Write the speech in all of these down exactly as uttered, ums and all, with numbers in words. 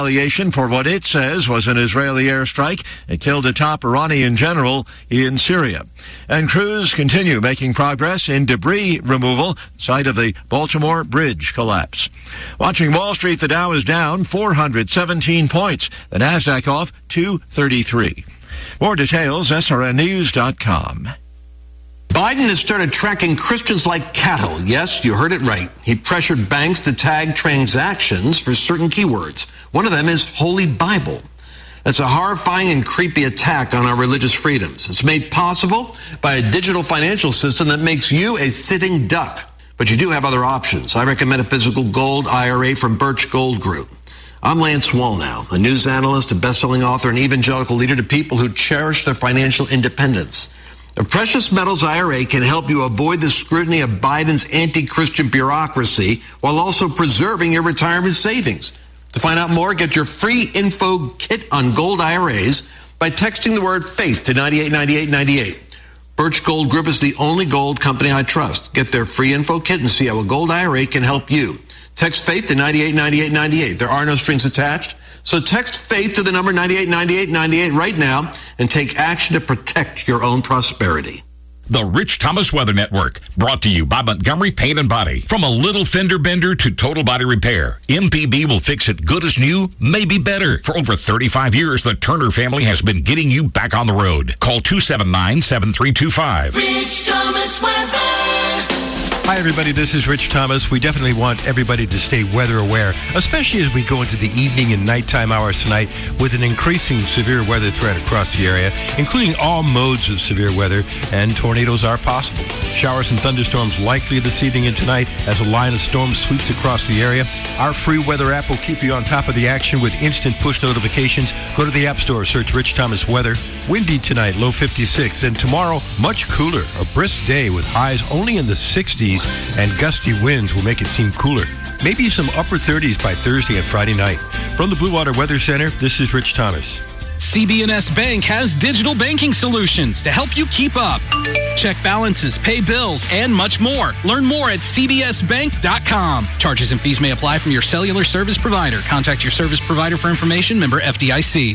retaliation for what it says was an Israeli airstrike. It killed a top Iranian general in Syria. And crews continue making progress in debris removal, site of the Baltimore Bridge collapse. Watching Wall Street, the Dow is down four hundred seventeen points. The Nasdaq off two thirty-three. More details, S R N news dot com. Biden has started tracking Christians like cattle. Yes, you heard it right. He pressured banks to tag transactions for certain keywords. One of them is Holy Bible. That's a horrifying and creepy attack on our religious freedoms. It's made possible by a digital financial system that makes you a sitting duck. But you do have other options. I recommend a physical gold I R A from Birch Gold Group. I'm Lance Wallnau, a news analyst, a best-selling author, and evangelical leader to people who cherish their financial independence. A precious metals I R A can help you avoid the scrutiny of Biden's anti-Christian bureaucracy while also preserving your retirement savings. To find out more, get your free info kit on gold I R As by texting the word FAITH to nine eight nine eight nine eight. Birch Gold Group is the only gold company I trust. Get their free info kit and see how a gold I R A can help you. Text FAITH to nine eight nine eight nine eight. There are no strings attached. So text FAITH to the number nine eight nine eight nine eight right now and take action to protect your own prosperity. The Rich Thomas Weather Network, brought to you by Montgomery Paint and Body. From a little fender bender to total body repair, M P B will fix it good as new, maybe better. For over thirty-five years, the Turner family has been getting you back on the road. Call two seven nine, seven three two five. Rich Thomas Weather. Hi, everybody. This is Rich Thomas. We definitely want everybody to stay weather aware, especially as we go into the evening and nighttime hours tonight with an increasing severe weather threat across the area, including all modes of severe weather, and tornadoes are possible. Showers and thunderstorms likely this evening and tonight as a line of storms sweeps across the area. Our free weather app will keep you on top of the action with instant push notifications. Go to the App Store, search Rich Thomas Weather. Windy tonight, low fifty-six, and tomorrow, much cooler. A brisk day with highs only in the sixties, and gusty winds will make it seem cooler. Maybe some upper thirties by Thursday and Friday night. From the Blue Water Weather Center, this is Rich Thomas. C B N S Bank has digital banking solutions to help you keep up. Check balances, pay bills, and much more. Learn more at c b s bank dot com. Charges and fees may apply from your cellular service provider. Contact your service provider for information. Member F D I C.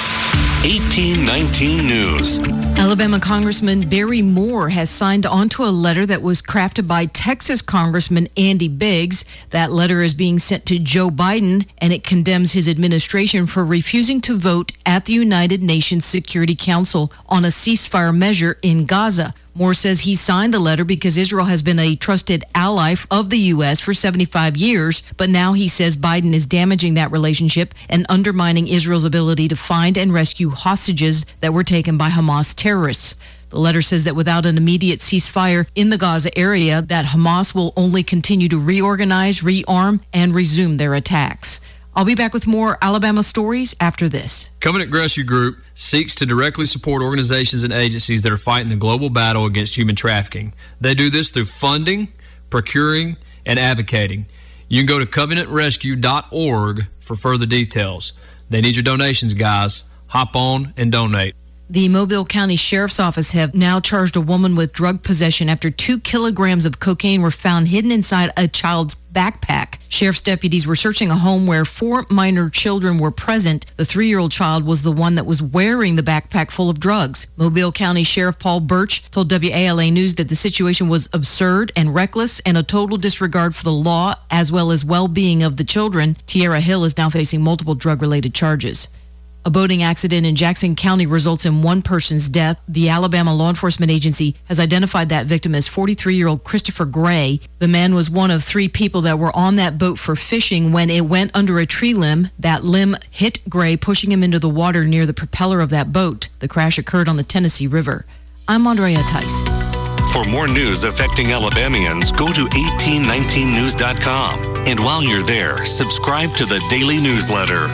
eighteen nineteen News. Alabama Congressman Barry Moore has signed onto a letter that was crafted by Texas Congressman Andy Biggs. That letter is being sent to Joe Biden, and it condemns his administration for refusing to vote at the United Nations Security Council on a ceasefire measure in Gaza. Moore says he signed the letter because Israel has been a trusted ally of the U S for seventy-five years, but now he says Biden is damaging that relationship and undermining Israel's ability to find and rescue hostages that were taken by Hamas terrorists. The letter says that without an immediate ceasefire in the Gaza area, that Hamas will only continue to reorganize, rearm, and resume their attacks. I'll be back with more Alabama stories after this. Covenant Rescue Group seeks to directly support organizations and agencies that are fighting the global battle against human trafficking. They do this through funding, procuring, and advocating. You can go to covenant rescue dot org for further details. They need your donations, guys. Hop on and donate. The Mobile County Sheriff's Office have now charged a woman with drug possession after two kilograms of cocaine were found hidden inside a child's backpack. Sheriff's deputies were searching a home where four minor children were present. The three-year-old child was the one that was wearing the backpack full of drugs. Mobile County Sheriff Paul Birch told W A L A News that the situation was absurd and reckless and a total disregard for the law as well as well-being of the children. Tierra Hill is now facing multiple drug-related charges. A boating accident in Jackson County results in one person's death. The Alabama Law Enforcement Agency has identified that victim as forty-three-year-old Christopher Gray. The man was one of three people that were on that boat for fishing when it went under a tree limb. That limb hit Gray, pushing him into the water near the propeller of that boat. The crash occurred on the Tennessee River. I'm Andrea Tyson. For more news affecting Alabamians, go to eighteen nineteen news dot com. And while you're there, subscribe to the daily newsletter.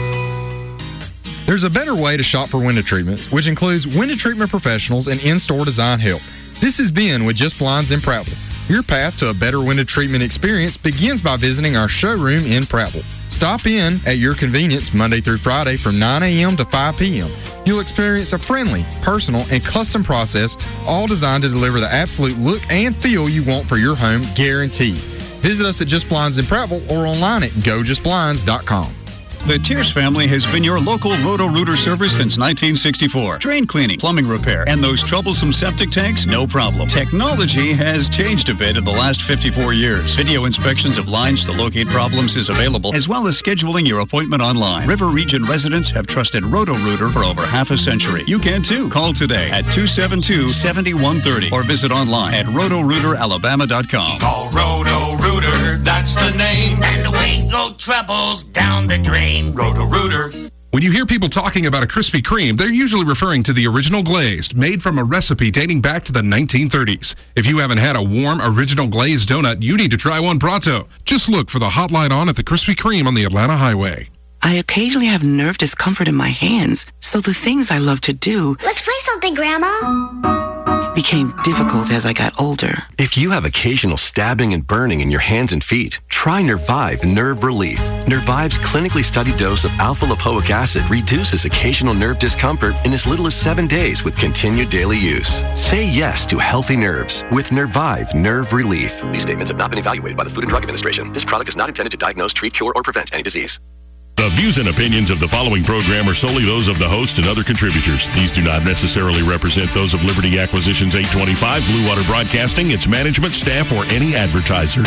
There's a better way to shop for window treatments, which includes window treatment professionals and in-store design help. This is Ben with Just Blinds in Prattville. Your path to a better window treatment experience begins by visiting our showroom in Prattville. Stop in at your convenience Monday through Friday from nine a.m. to five p.m. You'll experience a friendly, personal, and custom process, all designed to deliver the absolute look and feel you want for your home, guaranteed. Visit us at Just Blinds in Prattville or online at go just blinds dot com. The Tierce family has been your local Roto-Rooter service since nineteen sixty-four. Drain cleaning, plumbing repair, and those troublesome septic tanks? No problem. Technology has changed a bit in the last fifty-four years. Video inspections of lines to locate problems is available, as well as scheduling your appointment online. River Region residents have trusted Roto-Rooter for over half a century. You can too. Call today at two seven two, seven one three zero or visit online at roto rooter alabama dot com. Call Roto-Rooter, that's the name. And away go troubles down the drain. Roto-Rooter. When you hear people talking about a Krispy Kreme, they're usually referring to the original glazed, made from a recipe dating back to the nineteen thirties. If you haven't had a warm, original glazed donut, you need to try one pronto. Just look for the hot light on at the Krispy Kreme on the Atlanta Highway. I occasionally have nerve discomfort in my hands, so the things I love to do... Let's play something, Grandma. ...became difficult as I got older. If you have occasional stabbing and burning in your hands and feet, try Nervive Nerve Relief. Nervive's clinically studied dose of alpha-lipoic acid reduces occasional nerve discomfort in as little as seven days with continued daily use. Say yes to healthy nerves with Nervive Nerve Relief. These statements have not been evaluated by the Food and Drug Administration. This product is not intended to diagnose, treat, cure, or prevent any disease. The views and opinions of the following program are solely those of the host and other contributors. These do not necessarily represent those of Liberty Acquisitions eight twenty-five, Blue Water Broadcasting, its management, staff, or any advertisers.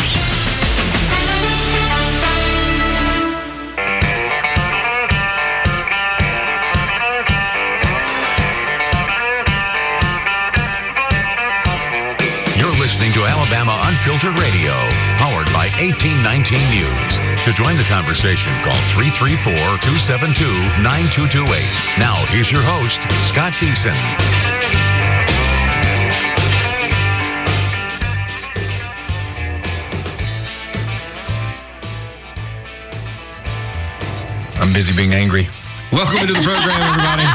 You're listening to Alabama Unfiltered Radio, powered by eighteen nineteen News. To join the conversation, call three three four, two seven two, nine two two eight. Now, here's your host, Scott Deason. I'm busy being angry. Welcome into the program, everybody.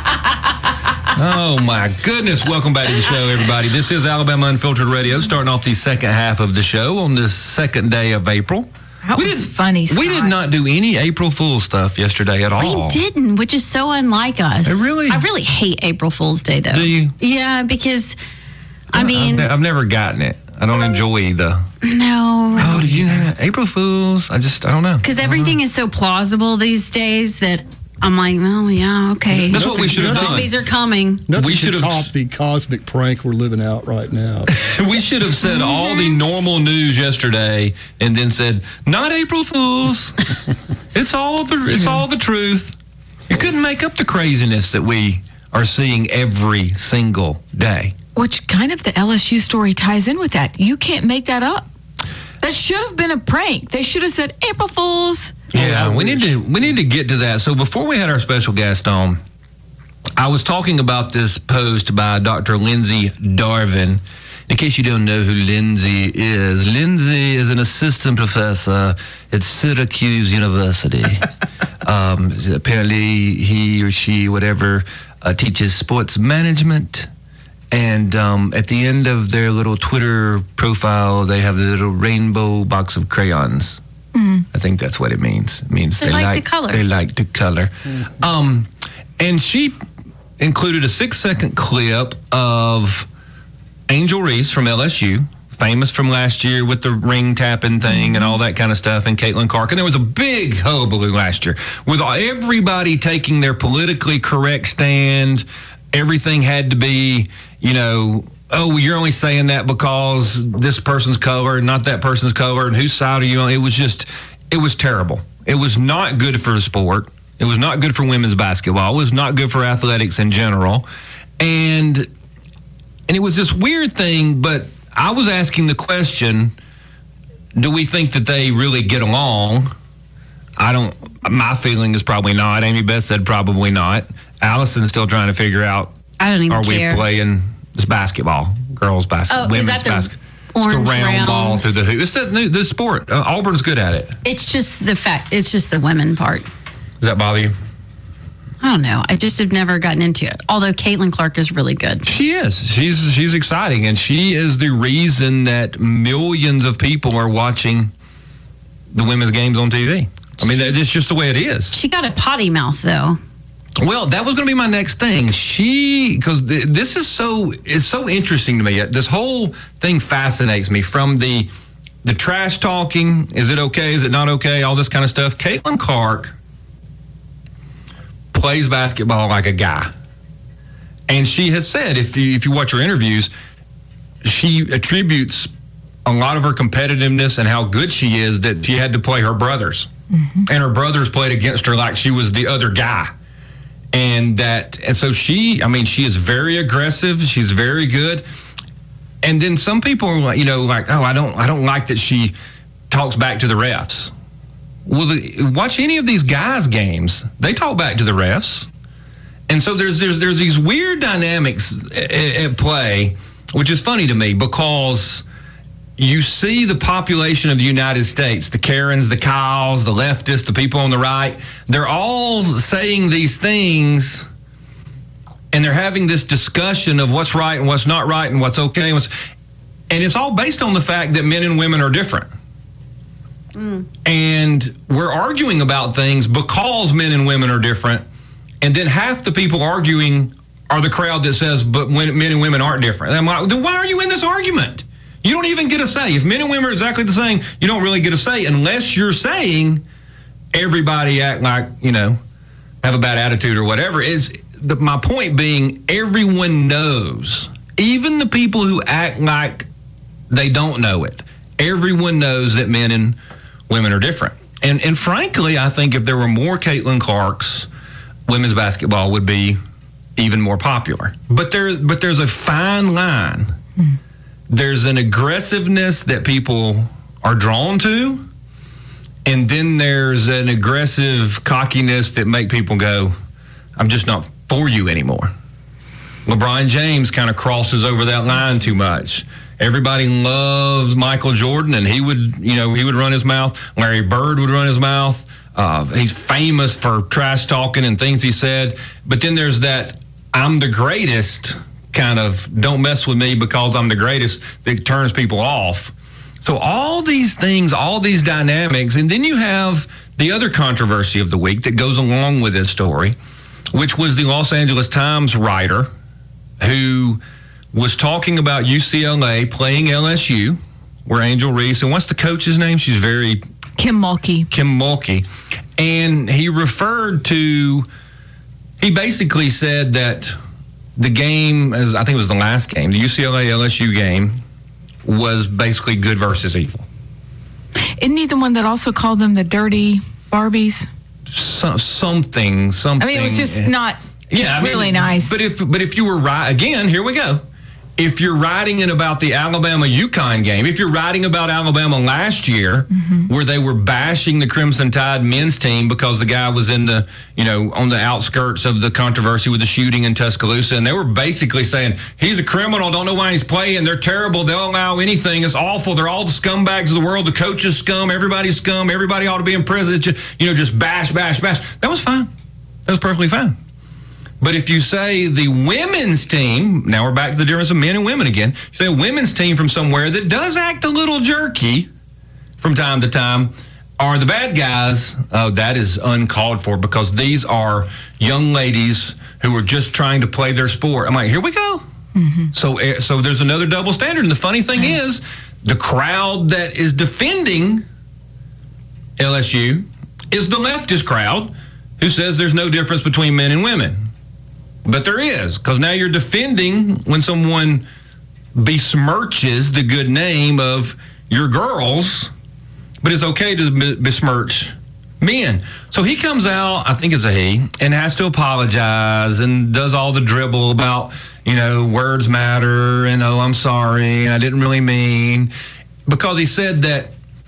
Oh, my goodness. Welcome back to the show, everybody. This is Alabama Unfiltered Radio, starting off the second half of the show on this second day of April. That we was did, funny, Scott. We did not do any April Fool's stuff yesterday at all. We didn't, which is so unlike us. It really? I really hate April Fool's Day, though. Do you? Yeah, because, I mean... I've, ne- I've never gotten it. I don't enjoy the... No. Oh, did you know April Fool's? I just, I don't know. Because everything is so plausible these days that I'm like, oh, yeah, okay. That's what we should have done. Zombies are coming. Nothing we should should have top the cosmic prank we're living out right now. We should have said all the normal news yesterday, and then said, "Not April Fools. It's all the it's all the truth." You couldn't make up the craziness that we are seeing every single day. Which kind of the L S U story ties in with that. You can't make that up. That should have been a prank. They should have said April Fools. Yeah, we need to we need to get to that. So before we had our special guest on, I was talking about this post by Doctor Lindsay Darvin. In case you don't know who Lindsay is, Lindsay is an assistant professor at Syracuse University. um, apparently, he or she, whatever, uh, teaches sports management. And um, at the end of their little Twitter profile, they have a little rainbow box of crayons. Mm. I think that's what it means. It means they, they like, like to color. They like to color. Mm. Um, and she included a six-second clip of Angel Reese from L S U, famous from last year with the ring tapping thing mm. and all that kind of stuff, and Caitlin Clark. And there was a big hullabaloo last year with everybody taking their politically correct stand. Everything had to be, you know, oh, well, you're only saying that because this person's color, not that person's color, and whose side are you on? It was just, it was terrible. It was not good for the sport. It was not good for women's basketball. It was not good for athletics in general. And and it was this weird thing, but I was asking the question, do we think that they really get along? I don't, my feeling is probably not. Amy Beth said probably not. Allison's still trying to figure out, I don't even are care. we playing this basketball, girls basketball, oh, women's basketball? Orange it's the round, round ball through the hoop. It's the, new, the sport. Uh, Auburn's good at it. It's just the fact, it's just the women part. Does that bother you? I don't know. I just have never gotten into it. Although Caitlin Clark is really good. She is. She's she's exciting, and she is the reason that millions of people are watching the women's games on T V. I mean, it's just the way it is. She got a potty mouth, though. Well, that was going to be my next thing. She, because th- this is so, it's so interesting to me. This whole thing fascinates me, from the the trash talking. Is it okay? Is it not okay? All this kind of stuff. Caitlin Clark plays basketball like a guy. And she has said, if you, if you watch her interviews, she attributes a lot of her competitiveness and how good she is that she had to play her brothers. Mm-hmm. And her brothers played against her like she was the other guy. And that, and so she, I mean, she is very aggressive. She's very good. And then some people are like, you know, like, oh, I don't, I don't like that she talks back to the refs. Well, the, watch any of these guys' games. They talk back to the refs. And so there's there's there's these weird dynamics at, at play, which is funny to me because you see the population of the United States, the Karens, the Kyles, the leftists, the people on the right, they're all saying these things and they're having this discussion of what's right and what's not right and what's okay. And, what's, and it's all based on the fact that men and women are different. Mm. And we're arguing about things because men and women are different. And then half the people arguing are the crowd that says, but when men and women aren't different. I'm like, then why are you in this argument? You don't even get a say. If men and women are exactly the same, you don't really get a say unless you're saying everybody act like, you know, have a bad attitude or whatever. Is the, my point being, everyone knows, even the people who act like they don't know it, everyone knows that men and women are different. And and frankly, I think if there were more Caitlin Clarks, women's basketball would be even more popular. But there's but there's a fine line. Mm. There's an aggressiveness that people are drawn to, and then there's an aggressive cockiness that make people go, I'm just not for you anymore. LeBron James kind of crosses over that line too much. Everybody loves Michael Jordan, and he would, you know, he would run his mouth. Larry Bird would run his mouth. Uh, he's famous for trash talking and things he said. But then there's that I'm the greatest kind of don't mess with me because I'm the greatest that turns people off. So all these things, all these dynamics, and then you have the other controversy of the week that goes along with this story, which was the Los Angeles Times writer who was talking about U C L A playing L S U, where Angel Reese, and what's the coach's name? She's very... Kim Mulkey. Kim Mulkey. And he referred to, he basically said that the game, as I think it was the last game, the U C L A L S U game, was basically good versus evil. Isn't he the one that also called them the dirty Barbies? So, something, something. I mean, it was just not yeah, I really mean, nice. But if, but if you were right, again, here we go. If you're writing in about the Alabama-UConn game, if you're writing about Alabama last year, mm-hmm. where they were bashing the Crimson Tide men's team because the guy was in the, you know, on the outskirts of the controversy with the shooting in Tuscaloosa, and they were basically saying, he's a criminal, don't know why he's playing, they're terrible, they'll allow anything, it's awful, they're all the scumbags of the world, the coaches scum, everybody's scum, everybody ought to be in prison, just, you know, just bash, bash, bash. That was fine. That was perfectly fine. But if you say the women's team, now we're back to the difference of men and women again, you say a women's team from somewhere that does act a little jerky from time to time are the bad guys, oh, that is uncalled for because these are young ladies who are just trying to play their sport. I'm like, here we go. Mm-hmm. So, so there's another double standard. And the funny thing mm-hmm. is, the crowd that is defending L S U is the leftist crowd who says there's no difference between men and women. But there is, because now you're defending when someone besmirches the good name of your girls, but it's okay to besmirch men. So he comes out, I think it's a he, and has to apologize and does all the dribble about, you know, words matter and, oh, I'm sorry, I didn't really mean, because he said that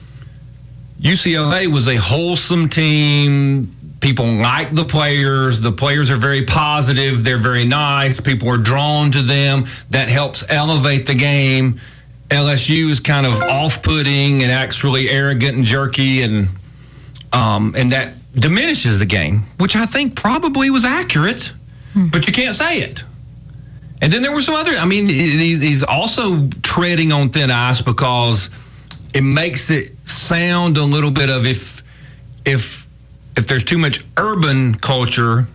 U C L A was a wholesome team. People like the players. The players are very positive. They're very nice. People are drawn to them. That helps elevate the game. L S U is kind of off-putting and acts really arrogant and jerky, and um, and that diminishes the game, which I think probably was accurate, hmm. but you can't say it. And then there were some other, I mean, he's also treading on thin ice because it makes it sound a little bit of if if if there's too much urban culture,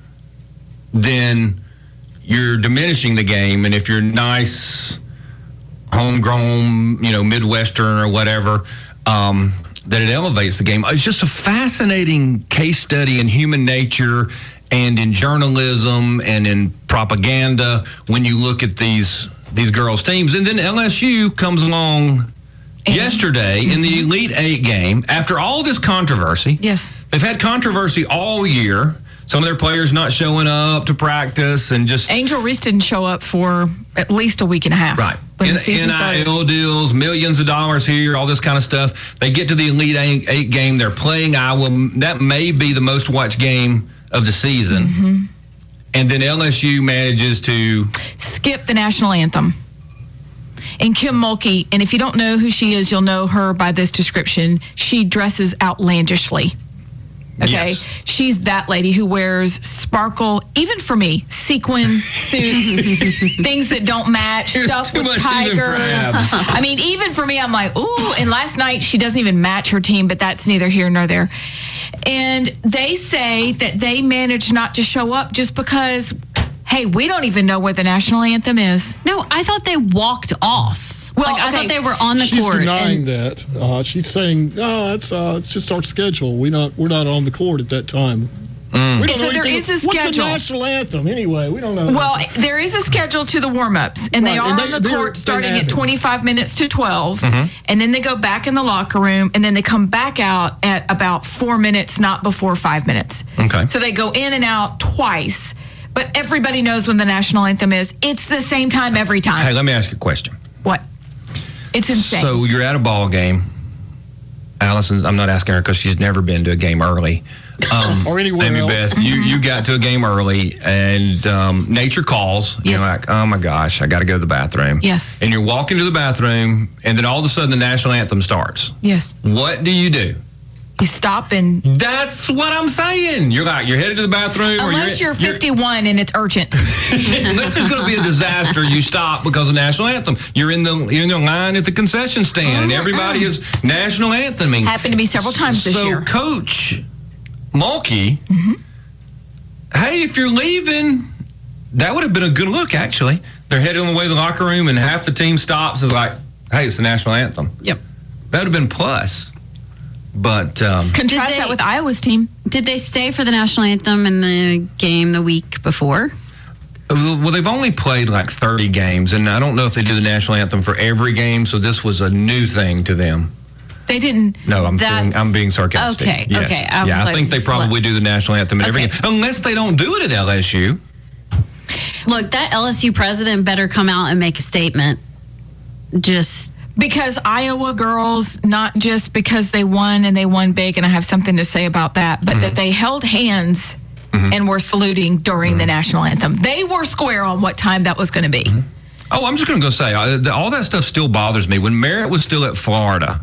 then you're diminishing the game. And if you're nice, homegrown, you know, Midwestern or whatever, um, that it elevates the game. It's just a fascinating case study in human nature and in journalism and in propaganda when you look at these these girls' teams. And then L S U comes along yesterday in the Elite Eight game after all this controversy. Yes. They've had controversy all year. Some of their players not showing up to practice and just... Angel Reese didn't show up for at least a week and a half. Right. When the season N I L started. deals, millions of dollars here, all this kind of stuff. They get to the Elite Eight, eight game. They're playing Iowa. That may be the most watched game of the season. Mm-hmm. And then L S U manages to... skip the national anthem. And Kim Mulkey, and if you don't know who she is, you'll know her by this description. She dresses outlandishly. Okay? Yes. She's that lady who wears sparkle, even for me, sequin suits, things that don't match, You're stuff too with much tigers. even for abs. I mean, even for me, I'm like, ooh. And last night, she doesn't even match her team, but that's neither here nor there. And they say that they managed not to show up just because... hey, we don't even know where the national anthem is. No, I thought they walked off. Well, like, I okay. thought they were on the She's court. denying and- that. Uh, she's saying, "No, it's uh, it's just our schedule. We not we're not on the court at that time." Mm. We don't So know there anything- is a What's schedule. the national anthem anyway? We don't know. Well, there is a schedule to the warm-ups, and they Right, are and on they- the they're- court they starting have at it. twenty-five minutes to twelve, Mhm. and then they go back in the locker room, and then they come back out at about four minutes, not before five minutes. Okay. So they go in and out twice, but everybody knows when the national anthem is. It's the same time every time. Hey, let me ask you a question. What? It's insane. So you're at a ball game. Allison's, I'm not asking her because she's never been to a game early. Um, Or anywhere Amy else. Beth, you, you got to a game early and um, nature calls. Yes. You're like, oh my gosh, I got to go to the bathroom. Yes. And you're walking to the bathroom and then all of a sudden the national anthem starts. Yes. What do you do? You stop and... That's what I'm saying. You're like, you're headed to the bathroom. Unless or you're, fifty-one and it's urgent. Unless there's going to be a disaster, you stop because of national anthem. You're in the you're in the line at the concession stand, and everybody is national antheming. Happened to me several times this so year. Coach Mulkey, hey, if you're leaving, that would have been a good look. Actually, they're heading on the way to the locker room, and half the team stops. Is like, hey, it's the national anthem. Yep. That would have been plus. But um, Contrast Did that they- with Iowa's team. Did they stay for the national anthem in the game the week before? well, they've only played like thirty games, and I don't know if they do the national anthem for every game. So this was a new thing to them. They didn't. No, I'm being, That's- I'm being sarcastic. okay, Yes. okay. I was yeah, I like, think they probably do the national anthem at every Okay. game, unless they don't do it at L S U. Look, that L S U president better come out and make a statement. Just Because Iowa girls, not just because they won and they won big, and I have something to say about that, but that they held hands and were saluting during the national anthem. They were square on what time that was going to be. Oh, I'm just going to go say, uh, the- all that stuff still bothers me. When Merritt was still at Florida,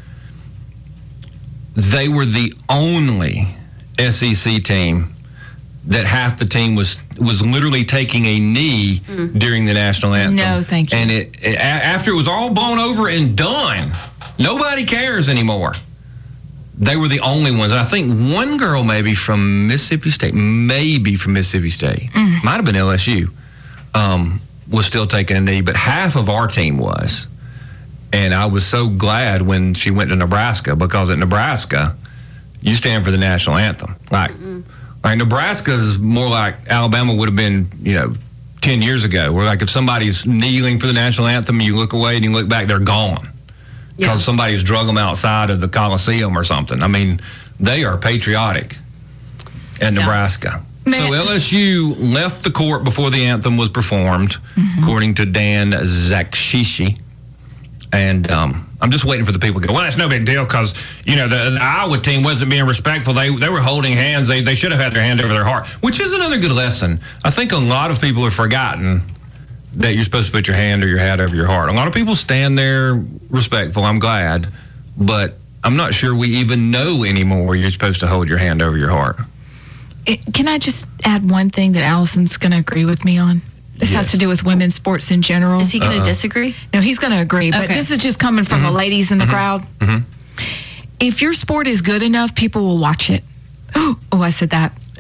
they were the only S E C team that half the team was was literally taking a knee during the national anthem. No, thank you. And it, it a- after it was all blown over and done, nobody cares anymore. They were the only ones. And I think one girl maybe from Mississippi State, maybe from Mississippi State, might have been L S U, um, was still taking a knee, but half of our team was. And I was so glad when she went to Nebraska, because at Nebraska, you stand for the national anthem. Like, like Nebraska's more like Alabama would have been, you know, ten years ago. Where like if somebody's kneeling for the national anthem, you look away and you look back, they're gone. Because somebody's drug them outside of the Coliseum or something. I mean, they are patriotic in Nebraska. So L S U left the court before the anthem was performed, according to Dan Zakshishi. And um, I'm just waiting for the people to go, well, that's no big deal because, you know, the, the Iowa team wasn't being respectful. They they were holding hands. They, they should have had their hand over their heart, which is another good lesson. I think a lot of people have forgotten that you're supposed to put your hand or your hat over your heart. A lot of people stand there respectful. I'm glad. But I'm not sure we even know anymore you're supposed to hold your hand over your heart. It, can I just add one thing that Allison's going to agree with me on? This has to do with women's sports in general. Is he going to disagree? No, he's going to agree. But Okay. this is just coming from the ladies in the crowd. If your sport is good enough, people will watch it. Oh, I said that.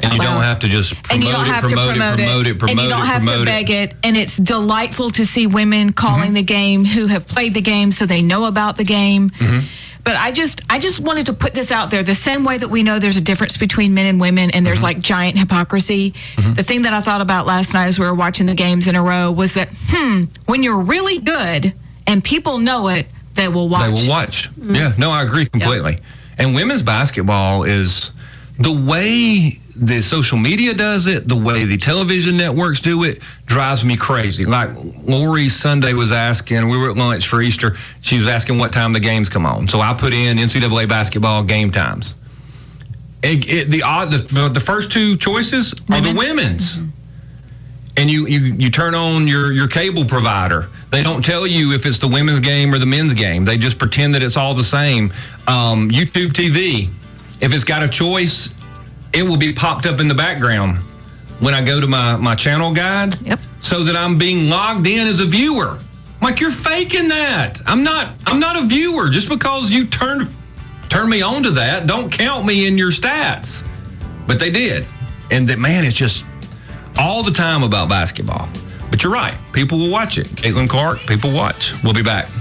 And you don't have to just promote and you don't it, have promote to promote it, it, promote it, promote and you don't it, have promote to it. beg it. And it's delightful to see women calling Mm-hmm. the game who have played the game, so they know about the game. Mm-hmm. But I just, I just wanted to put this out there. The same way that we know there's a difference between men and women, and there's Mm-hmm. like giant hypocrisy. Mhm. The thing that I thought about last night as we were watching the games in a row was that, hmm, when you're really good and people know it, they will watch. They will watch. Yeah, no, I agree completely. And women's basketball is the way the social media does it, the way the television networks do it, drives me crazy. Like Lori Sunday was asking, we were at lunch for Easter, she was asking what time the games come on. So I put in N C double A basketball game times. It, it, the, odd, the the first two choices are the women's. And you, you, you turn on your, your cable provider. They don't tell you if it's the women's game or the men's game. They just pretend that it's all the same. Um, YouTube T V, if it's got a choice, it will be popped up in the background when I go to my, my channel guide. Yep. So that I'm being logged in as a viewer. Like, you're faking that. I'm not I'm not a viewer. Just because you turn turn me on to that, don't count me in your stats. But they did. And that, man, it's just all the time about basketball. But you're right. People will watch it. Caitlin Clark, people watch. We'll be back.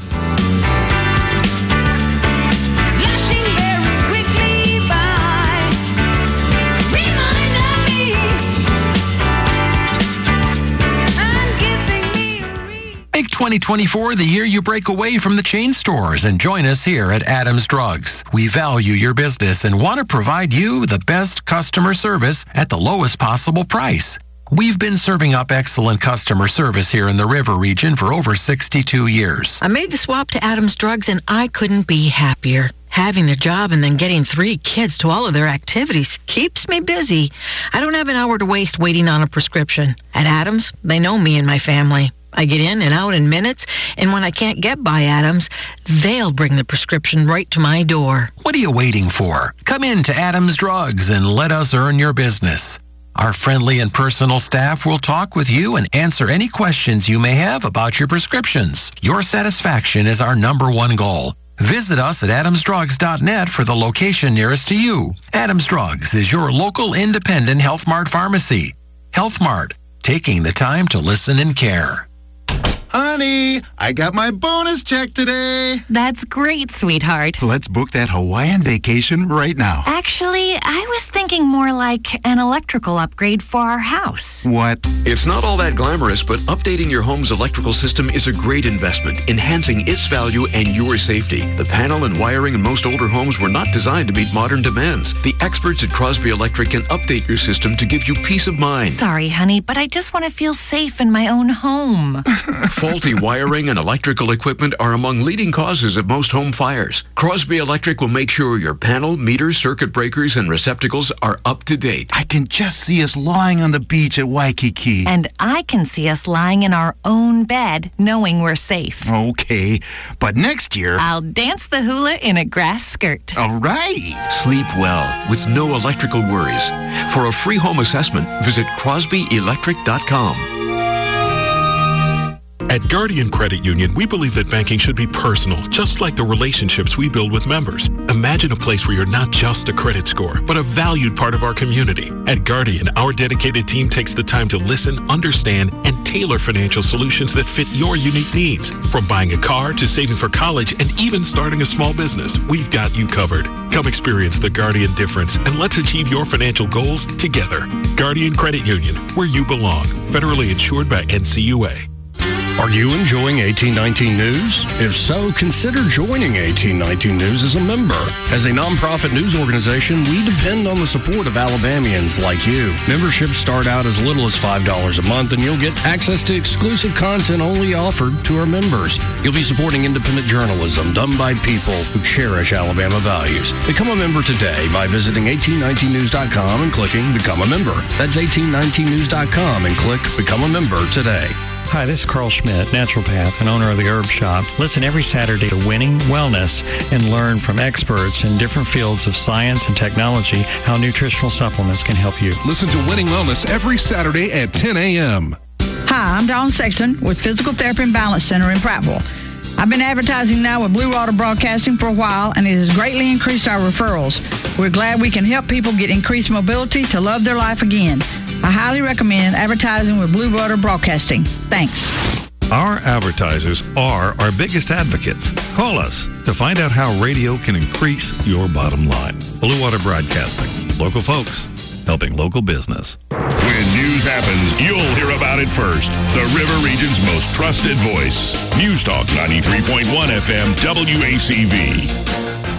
Make twenty twenty-four the year you break away from the chain stores and join us here at Adams Drugs. We value your business and want to provide you the best customer service at the lowest possible price. We've been serving up excellent customer service here in the River region for over sixty-two years. I made the swap to Adams Drugs and I couldn't be happier. Having a job and then getting three kids to all of their activities keeps me busy. I don't have an hour to waste waiting on a prescription. At Adams, they know me and my family. I get in and out in minutes, and when I can't get by Adams, they'll bring the prescription right to my door. What are you waiting for? Come in to Adams Drugs and let us earn your business. Our friendly and personal staff will talk with you and answer any questions you may have about your prescriptions. Your satisfaction is our number one goal. Visit us at adams drugs dot net for the location nearest to you. Adams Drugs is your local independent Health Mart pharmacy. Health Mart, taking the time to listen and care. Honey, I got my bonus check today. That's great, sweetheart. Let's book that Hawaiian vacation right now. Actually, I was thinking more like an electrical upgrade for our house. What? It's not all that glamorous, but updating your home's electrical system is a great investment, enhancing its value and your safety. The panel and wiring in most older homes were not designed to meet modern demands. The experts at Crosby Electric can update your system to give you peace of mind. Sorry, honey, but I just want to feel safe in my own home. Faulty wiring and electrical equipment are among leading causes of most home fires. Crosby Electric will make sure your panel, meter, circuit breakers, and receptacles are up to date. I can just see us lying on the beach at Waikiki. And I can see us lying in our own bed, knowing we're safe. Okay, but next year... I'll dance the hula in a grass skirt. All right. Sleep well with no electrical worries. For a free home assessment, visit crosby electric dot com. At Guardian Credit Union, we believe that banking should be personal, just like the relationships we build with members. Imagine a place where you're not just a credit score, but a valued part of our community. At Guardian, our dedicated team takes the time to listen, understand, and tailor financial solutions that fit your unique needs. From buying a car to saving for college and even starting a small business, we've got you covered. Come experience the Guardian difference and let's achieve your financial goals together. Guardian Credit Union, where you belong. Federally insured by N C U A. Are you enjoying eighteen nineteen News? If so, consider joining eighteen nineteen News as a member. As a nonprofit news organization, we depend on the support of Alabamians like you. Memberships start out as little as five dollars a month, and you'll get access to exclusive content only offered to our members. You'll be supporting independent journalism done by people who cherish Alabama values. Become a member today by visiting eighteen nineteen news dot com and clicking Become a Member. That's eighteen nineteen news dot com and click Become a Member today. Hi, this is Carl Schmidt, naturopath and owner of the Herb Shop. Listen every Saturday to Winning Wellness and learn from experts in different fields of science and technology how nutritional supplements can help you. Listen to Winning Wellness every Saturday at ten a.m. Hi, I'm Dawn Sexton with Physical Therapy and Balance Center in Prattville. I've been advertising now with Blue Water Broadcasting for a while, and it has greatly increased our referrals. We're glad we can help people get increased mobility to love their life again. I highly recommend advertising with Blue Water Broadcasting. Thanks. Our advertisers are our biggest advocates. Call us to find out how radio can increase your bottom line. Blue Water Broadcasting. Local folks helping local business. When news happens, you'll hear about it first. The River Region's most trusted voice. News Talk ninety-three point one F M W A C V.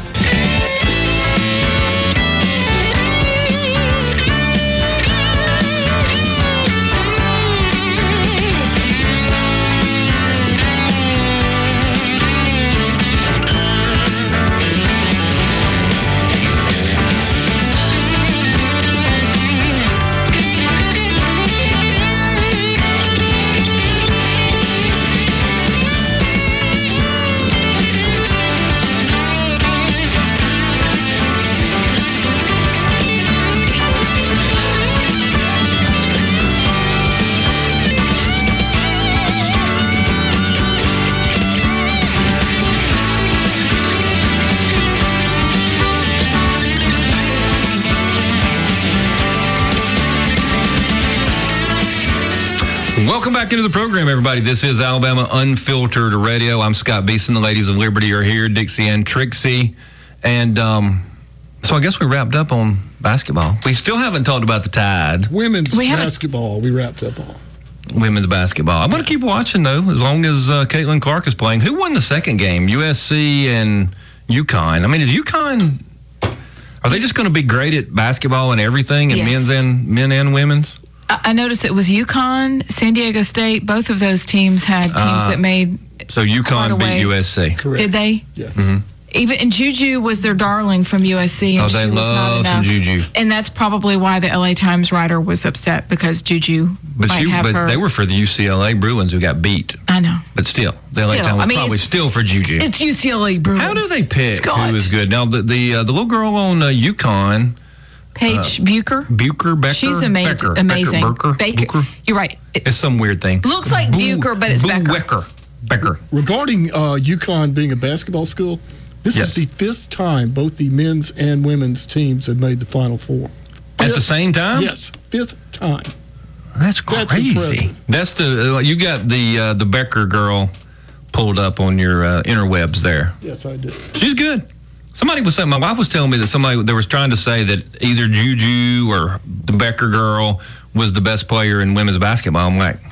Welcome back into the program, everybody. This is Alabama Unfiltered Radio. I'm Scott Beeson. The ladies of Liberty are here, Dixie and Trixie. And um, so I guess we wrapped up on basketball. We still haven't talked about the Tide. Women's We haven't- basketball, we wrapped up on. Women's basketball. I'm going to keep watching, though, as long as uh, Caitlin Clark is playing. Who won the second game? U S C and UConn. I mean, is UConn... Are they just going to be great at basketball and everything, and Yes. men's and men and women's? I I noticed it was UConn, San Diego State. Both of those teams had teams Uh, that made. So Quite UConn a way. beat U S C. Did they? Yes. Mm-hmm. Even and Juju was their darling from U S C, and Oh, they she was not love some enough. Juju. And that's probably why the L A Times writer was upset because Juju But, might she, have but her. they were for the U C L A Bruins who got beat. I know. But still, the L A Still, Times was I mean, probably it's- still for Juju. It's U C L A Bruins. How do they pick Scott. who is good? Now, the the, uh, the little girl on uh, UConn, Paige uh, Bucher. Bucher, Becker? She's ama- Becker, amazing. Becker, Baker. Bucher? You're right. It It's some weird thing. looks like Bucher, but it's Becker. Becker. Becker. Regarding uh, UConn being a basketball school, this Yes. is the fifth time both the men's and women's teams have made the Final Four. At Fifth- the same time? Yes, fifth time. That's That's crazy. impressive. That's the uh, you got the uh, the Becker girl pulled up on your uh, interwebs there. Yes, I did. She's good. Somebody was saying, my wife was telling me that somebody they was trying to say that either Juju or the Becker girl was the best player in women's basketball. I'm like,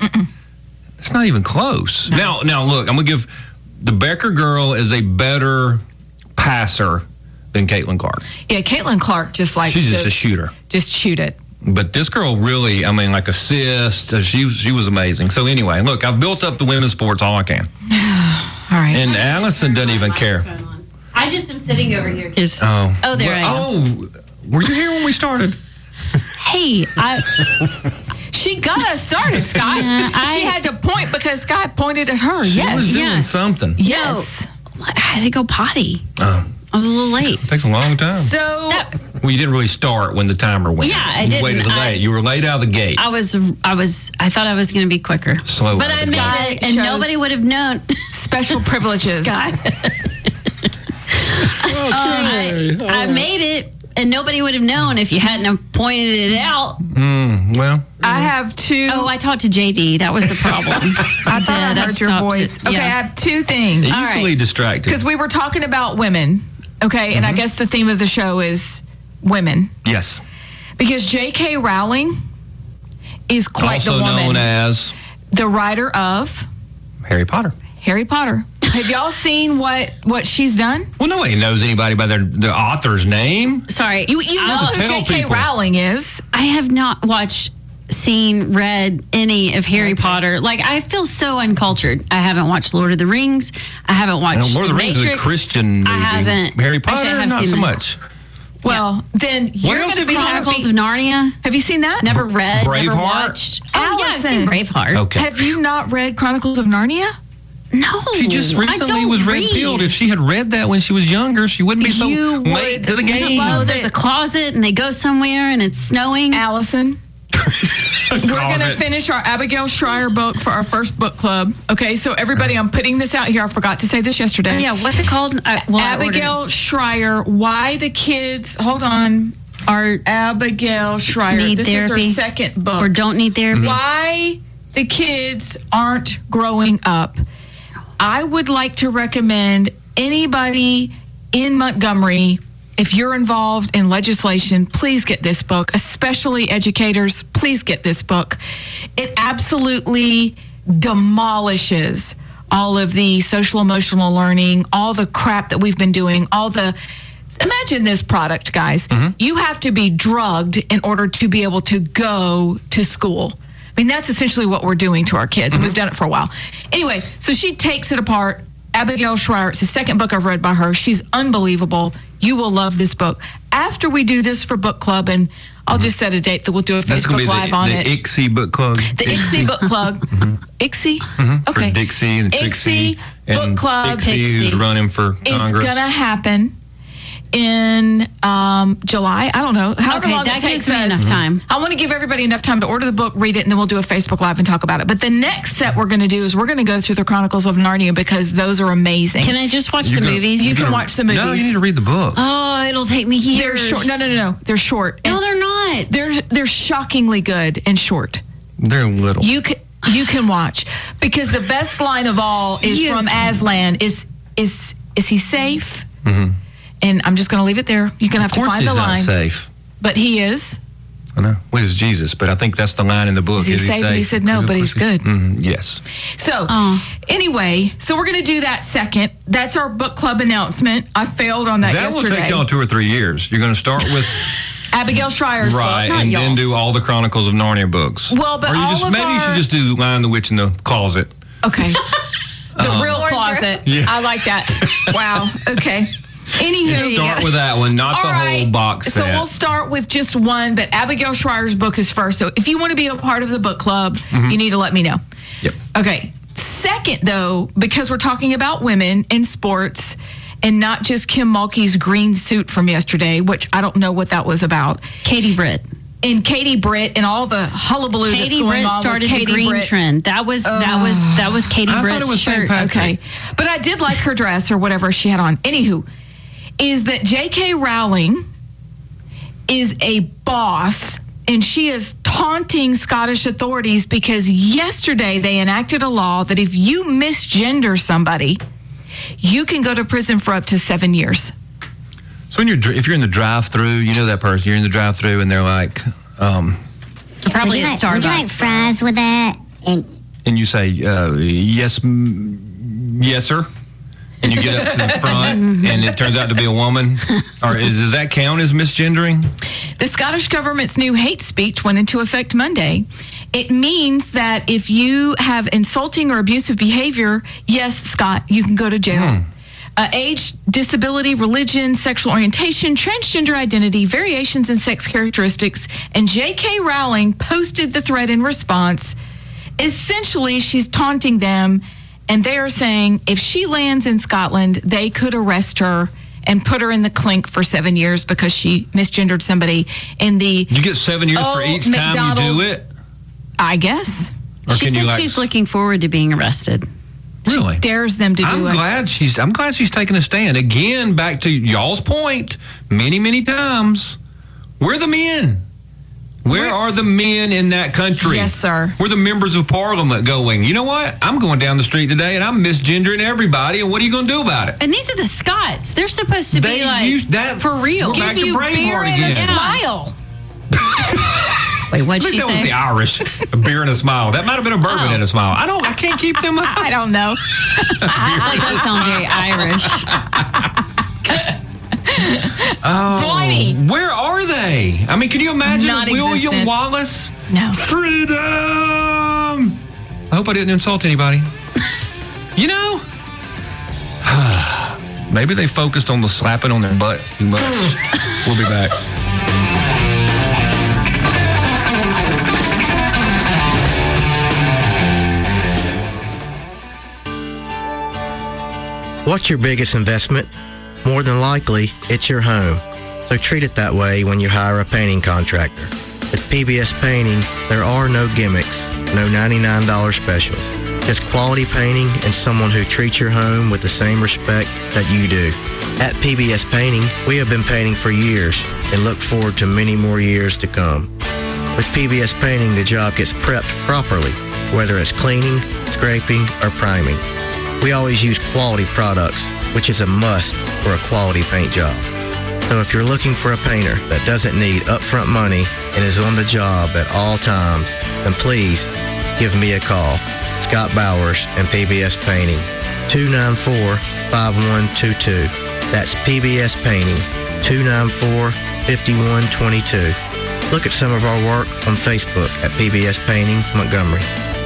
it's not even close. Now, now look, I'm gonna give the Becker girl is a better passer than Caitlin Clark. Yeah, Caitlin Clark just likes She's to just a shooter. just shoot it. But this girl really, I mean, like assist. uh, She she was amazing. So anyway, look, I've built up the women's sports all I can. All right. And Allison doesn't even care. I just am sitting over here. Oh, Oh, there I am. Oh, were you here when we started? Hey, I. She got us started, Scott. Yeah, I- she had to point because Scott pointed at her. She yes. was doing yeah. something. Yes. I had to go potty. Oh, I was a little late. it takes a long time. So Well, you didn't really start when the timer went. Yeah, I you didn't. waited I- late. You were late out of the gate. I was, I was, I thought I was going to be quicker. Slow But out I of the made gate. it, and Shows- nobody would have known. special privileges. Scott. I, I made it, and nobody would have known if you hadn't have pointed it out. Mm, well, I have two. Oh, I talked to J D. That was the problem. I thought I did. I heard your stopped voice. it. Okay, Yeah. I have two things. easily distracted. Because we were talking about women. Okay, and I guess the theme of the show is women. Yes. Because J K. Rowling is quite Also the woman. known as the writer of Harry Potter. Harry Potter. Have y'all seen what what she's done? Well, nobody knows anybody by their, their author's name. Sorry. You you I know have to who tell J K. people. Rowling is. I have not watched, seen, read any of Harry Potter. Like, I feel so uncultured. I haven't watched Lord of the Rings. I haven't watched Now, Lord of the Rings is a Matrix. Christian movie. I haven't. Harry Actually, I Potter, have not seen so that. much. Well, then you're else going to have be you Chronicles happy. of Narnia. Have you seen that? Never read, never Braveheart? watched. Oh, yeah, I've seen Allison. Braveheart. Okay. Have you not read Chronicles of Narnia? No. She just I recently don't was red read. pilled. If she had read that when she was younger, she wouldn't be so You late would to the game. love Oh, there's a closet and they go somewhere and it's snowing. Allison. We're going to finish our Abigail Schreier book for our first book club. Okay, so everybody, I'm putting this out here. I forgot to say this yesterday. Oh, yeah, what's it called? I, well, Abigail Schreier, Why the Kids, hold on. Our Abigail Schreier. Need this therapy, is her second book. or don't need therapy. Why the Kids Aren't Growing Up. I would like to recommend anybody in Montgomery, if you're involved in legislation, please get this book, especially educators. Please get this book. It absolutely demolishes all of the social emotional learning, all the crap that we've been doing, all the imagine this product, guys. Mm-hmm. You have to be drugged in order to be able to go to school. I mean, that's essentially what we're doing to our kids, mm-hmm. and we've done it for a while. Anyway, so she takes it apart. Abigail Schreier, it's the second book I've read by her. She's unbelievable. You will love this book. After we do this for book club, and I'll just set a date that we'll do a That's Facebook be Live the, on the it. The I C S I Book Club. The I C S I Book Club. I C S I? Mm-hmm. Okay. For Dixie and Trixie. I C S I Book and Club. Dixie, who's running for It's Congress. going to happen in um, July. I don't know. However Okay, long that it takes gives me us. enough time. I want to give everybody enough time to order the book, read it, and then we'll do a Facebook Live and talk about it. But the next set we're going to do is we're going to go through the Chronicles of Narnia because those are amazing. Can I just watch You're the gonna- movies? You you're can gonna- watch the movies. No, you need to read the book. Oh, it'll take me They're years. short. No, no, no, no. They're short. No, And they're not. They're they're shockingly good and short. They're little. You can you can watch because the best line of all is You- from Aslan. Is is is he safe? Mm-hmm. And I'm just going to leave it there. You're going to have Of to course find he's the not line. safe. But he is. I know. Well, it's Jesus, but I think that's the line in the book. Is he safe? And he said no, Of but course he's good. Mhm, yes. So, Oh. anyway, so we're going to do that second. That's our book club announcement. I failed on that, That will yesterday. take y'all two or three years. You're going to start with Abigail Schreier's right, book, not and y'all. then do all the Chronicles of Narnia books. Well, but or you all just of maybe you our- should just do Lion the Witch in the Closet. Okay. The Um, real closet. Yeah. I like that. Wow. Okay. Anywho, Start with that one, not All the right. whole box So set. we'll start with just one, but Abigail Schreier's book is first. So if you want to be a part of the book club, you need to let me know. Yep. Okay. Second, though, because we're talking about women in sports and not just Kim Mulkey's green suit from yesterday, which I don't know what that was about. Katie Britt. And Katie Britt and all the hullabaloo that's Katie going Britt on started with Katie the green Britt. trend. That was that was that was Katie I thought Britt's it was Saint shirt. Patrick. Okay. But I did like her dress or whatever she had on. Anywho, is that J K. Rowling is a boss and she is taunting Scottish authorities because yesterday they enacted a law that if you misgender somebody, you can go to prison for up to seven years. So when you're dr- if you're in the drive-through, you know that person. You're in the drive-through, and they're like, um, Probably would you at like, Would you like Starbucks. fries with that? And and you say, uh, "Yes, mm, yes, sir." And you get up to the front, and it turns out to be a woman. Or is, does that count as misgendering? The Scottish government's new hate speech went into effect Monday. It means that if you have insulting or abusive behavior, yes, Scott, you can go to jail. Hmm. Uh, age, disability, religion, sexual orientation, transgender identity, variations in sex characteristics, and J K. Rowling posted the thread in response. Essentially, she's taunting them, and they are saying if she lands in Scotland, they could arrest her and put her in the clink for seven years because she misgendered somebody in the. You get seven years for Oh, each time you do McDonald- it. I guess. Or She can said you like? she's looking forward to being arrested. Really? Dares them to do I'm it. glad she's. I'm glad she's taking a stand again. Back to y'all's point, many, many times. Where are the men? Where Where- are the men in that country? Yes, sir. Where are the members of parliament going? You know what? I'm going down the street today and I'm misgendering everybody. And what are you going to do about it? And these are the Scots. They're supposed to They be like used that- for real. We're back to Braveheart and a again. smile. Wait, I what'd think she that was say? the Irish. A beer and a smile. That might have been a bourbon Oh. and a smile. I don't. I can't keep them. I don't know. That does sound very Irish. Oh, Blimey. where are they? I mean, can you imagine William Non-existent. Wallace? No. Freedom! I hope I didn't insult anybody. You know? Maybe they focused on the slapping on their butts too much. We'll be back. What's your biggest investment? More than likely, it's your home. So treat it that way when you hire a painting contractor. With P B S Painting, there are no gimmicks, no ninety-nine dollars specials. Just quality painting and someone who treats your home with the same respect that you do. At P B S Painting, we have been painting for years and look forward to many more years to come. With P B S Painting, the job gets prepped properly, whether it's cleaning, scraping, or priming. We always use quality products, which is a must for a quality paint job. So if you're looking for a painter that doesn't need upfront money and is on the job at all times, then please give me a call. Scott Bowers and P B S Painting, two nine four, five one two two. That's P B S Painting, two nine four, five one two two. Look at some of our work on Facebook at P B S Painting Montgomery.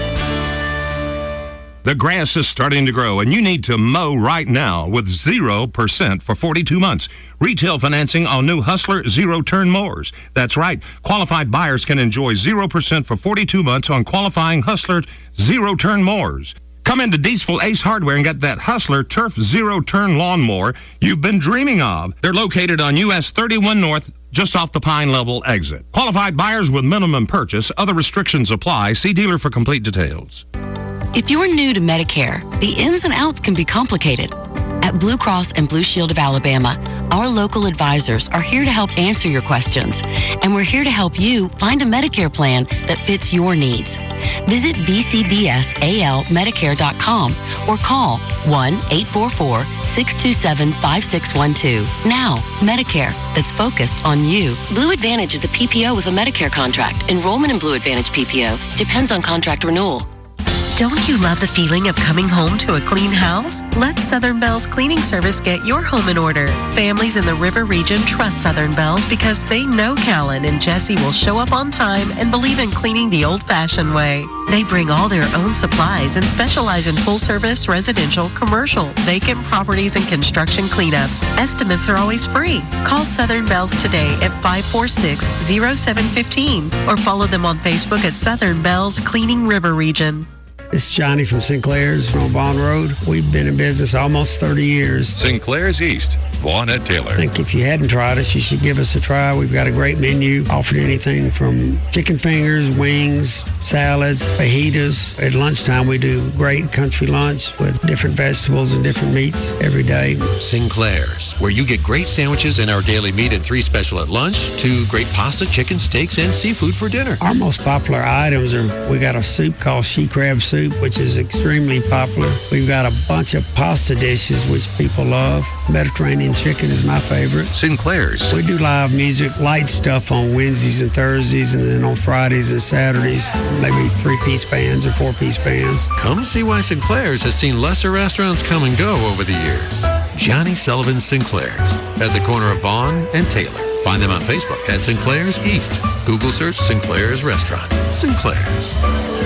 The grass is starting to grow, and you need to mow right now with zero percent for forty-two months. Retail financing on new Hustler zero-turn mowers. That's right. Qualified buyers can enjoy zero percent for forty-two months on qualifying Hustler zero-turn mowers. Come into Diesel Ace Hardware and get that Hustler Turf zero-turn lawnmower you've been dreaming of. They're located on U S thirty-one North, just off the Pine Level exit. Qualified buyers with minimum purchase. Other restrictions apply. See dealer for complete details. If you're new to Medicare, the ins and outs can be complicated. At Blue Cross and Blue Shield of Alabama, our local advisors are here to help answer your questions, and we're here to help you find a Medicare plan that fits your needs. Visit b c b s a l medicare dot com or call one eight four four, six two seven, five six one two. Now, Medicare that's focused on you. Blue Advantage is a P P O with a Medicare contract. Enrollment in Blue Advantage P P O depends on contract renewal. Don't you love the feeling of coming home to a clean house? Let Southern Bell's cleaning service get your home in order. Families in the River region trust Southern Bell's because they know Callan and Jesse will show up on time and believe in cleaning the old-fashioned way. They bring all their own supplies and specialize in full-service, residential, commercial, vacant properties, and construction cleanup. Estimates are always free. Call Southern Bell's today at five four six, zero seven one five or follow them on Facebook at Southern Bell's Cleaning River Region. This is Johnny from Sinclair's from Bond Road. We've been in business almost thirty years. Sinclair's East, Vaughn at Taylor. I think if you hadn't tried us, you should give us a try. We've got a great menu, offered anything from chicken fingers, wings, salads, fajitas. At lunchtime, we do great country lunch with different vegetables and different meats every day. Sinclair's, where you get great sandwiches and our daily meat and three special at lunch, to great pasta, chicken, steaks, and seafood for dinner. Our most popular items are, we got a soup called she crab soup, which is extremely popular. We've got a bunch of pasta dishes, which people love. Mediterranean chicken is my favorite. Sinclair's. We do live music, light stuff on Wednesdays and Thursdays, and then on Fridays and Saturdays, maybe three-piece bands or four-piece bands. Come see why Sinclair's has seen lesser restaurants come and go over the years. Johnny Sullivan Sinclair's, at the corner of Vaughn and Taylor. Find them on Facebook at Sinclair's East. Google search Sinclair's Restaurant. Sinclair's.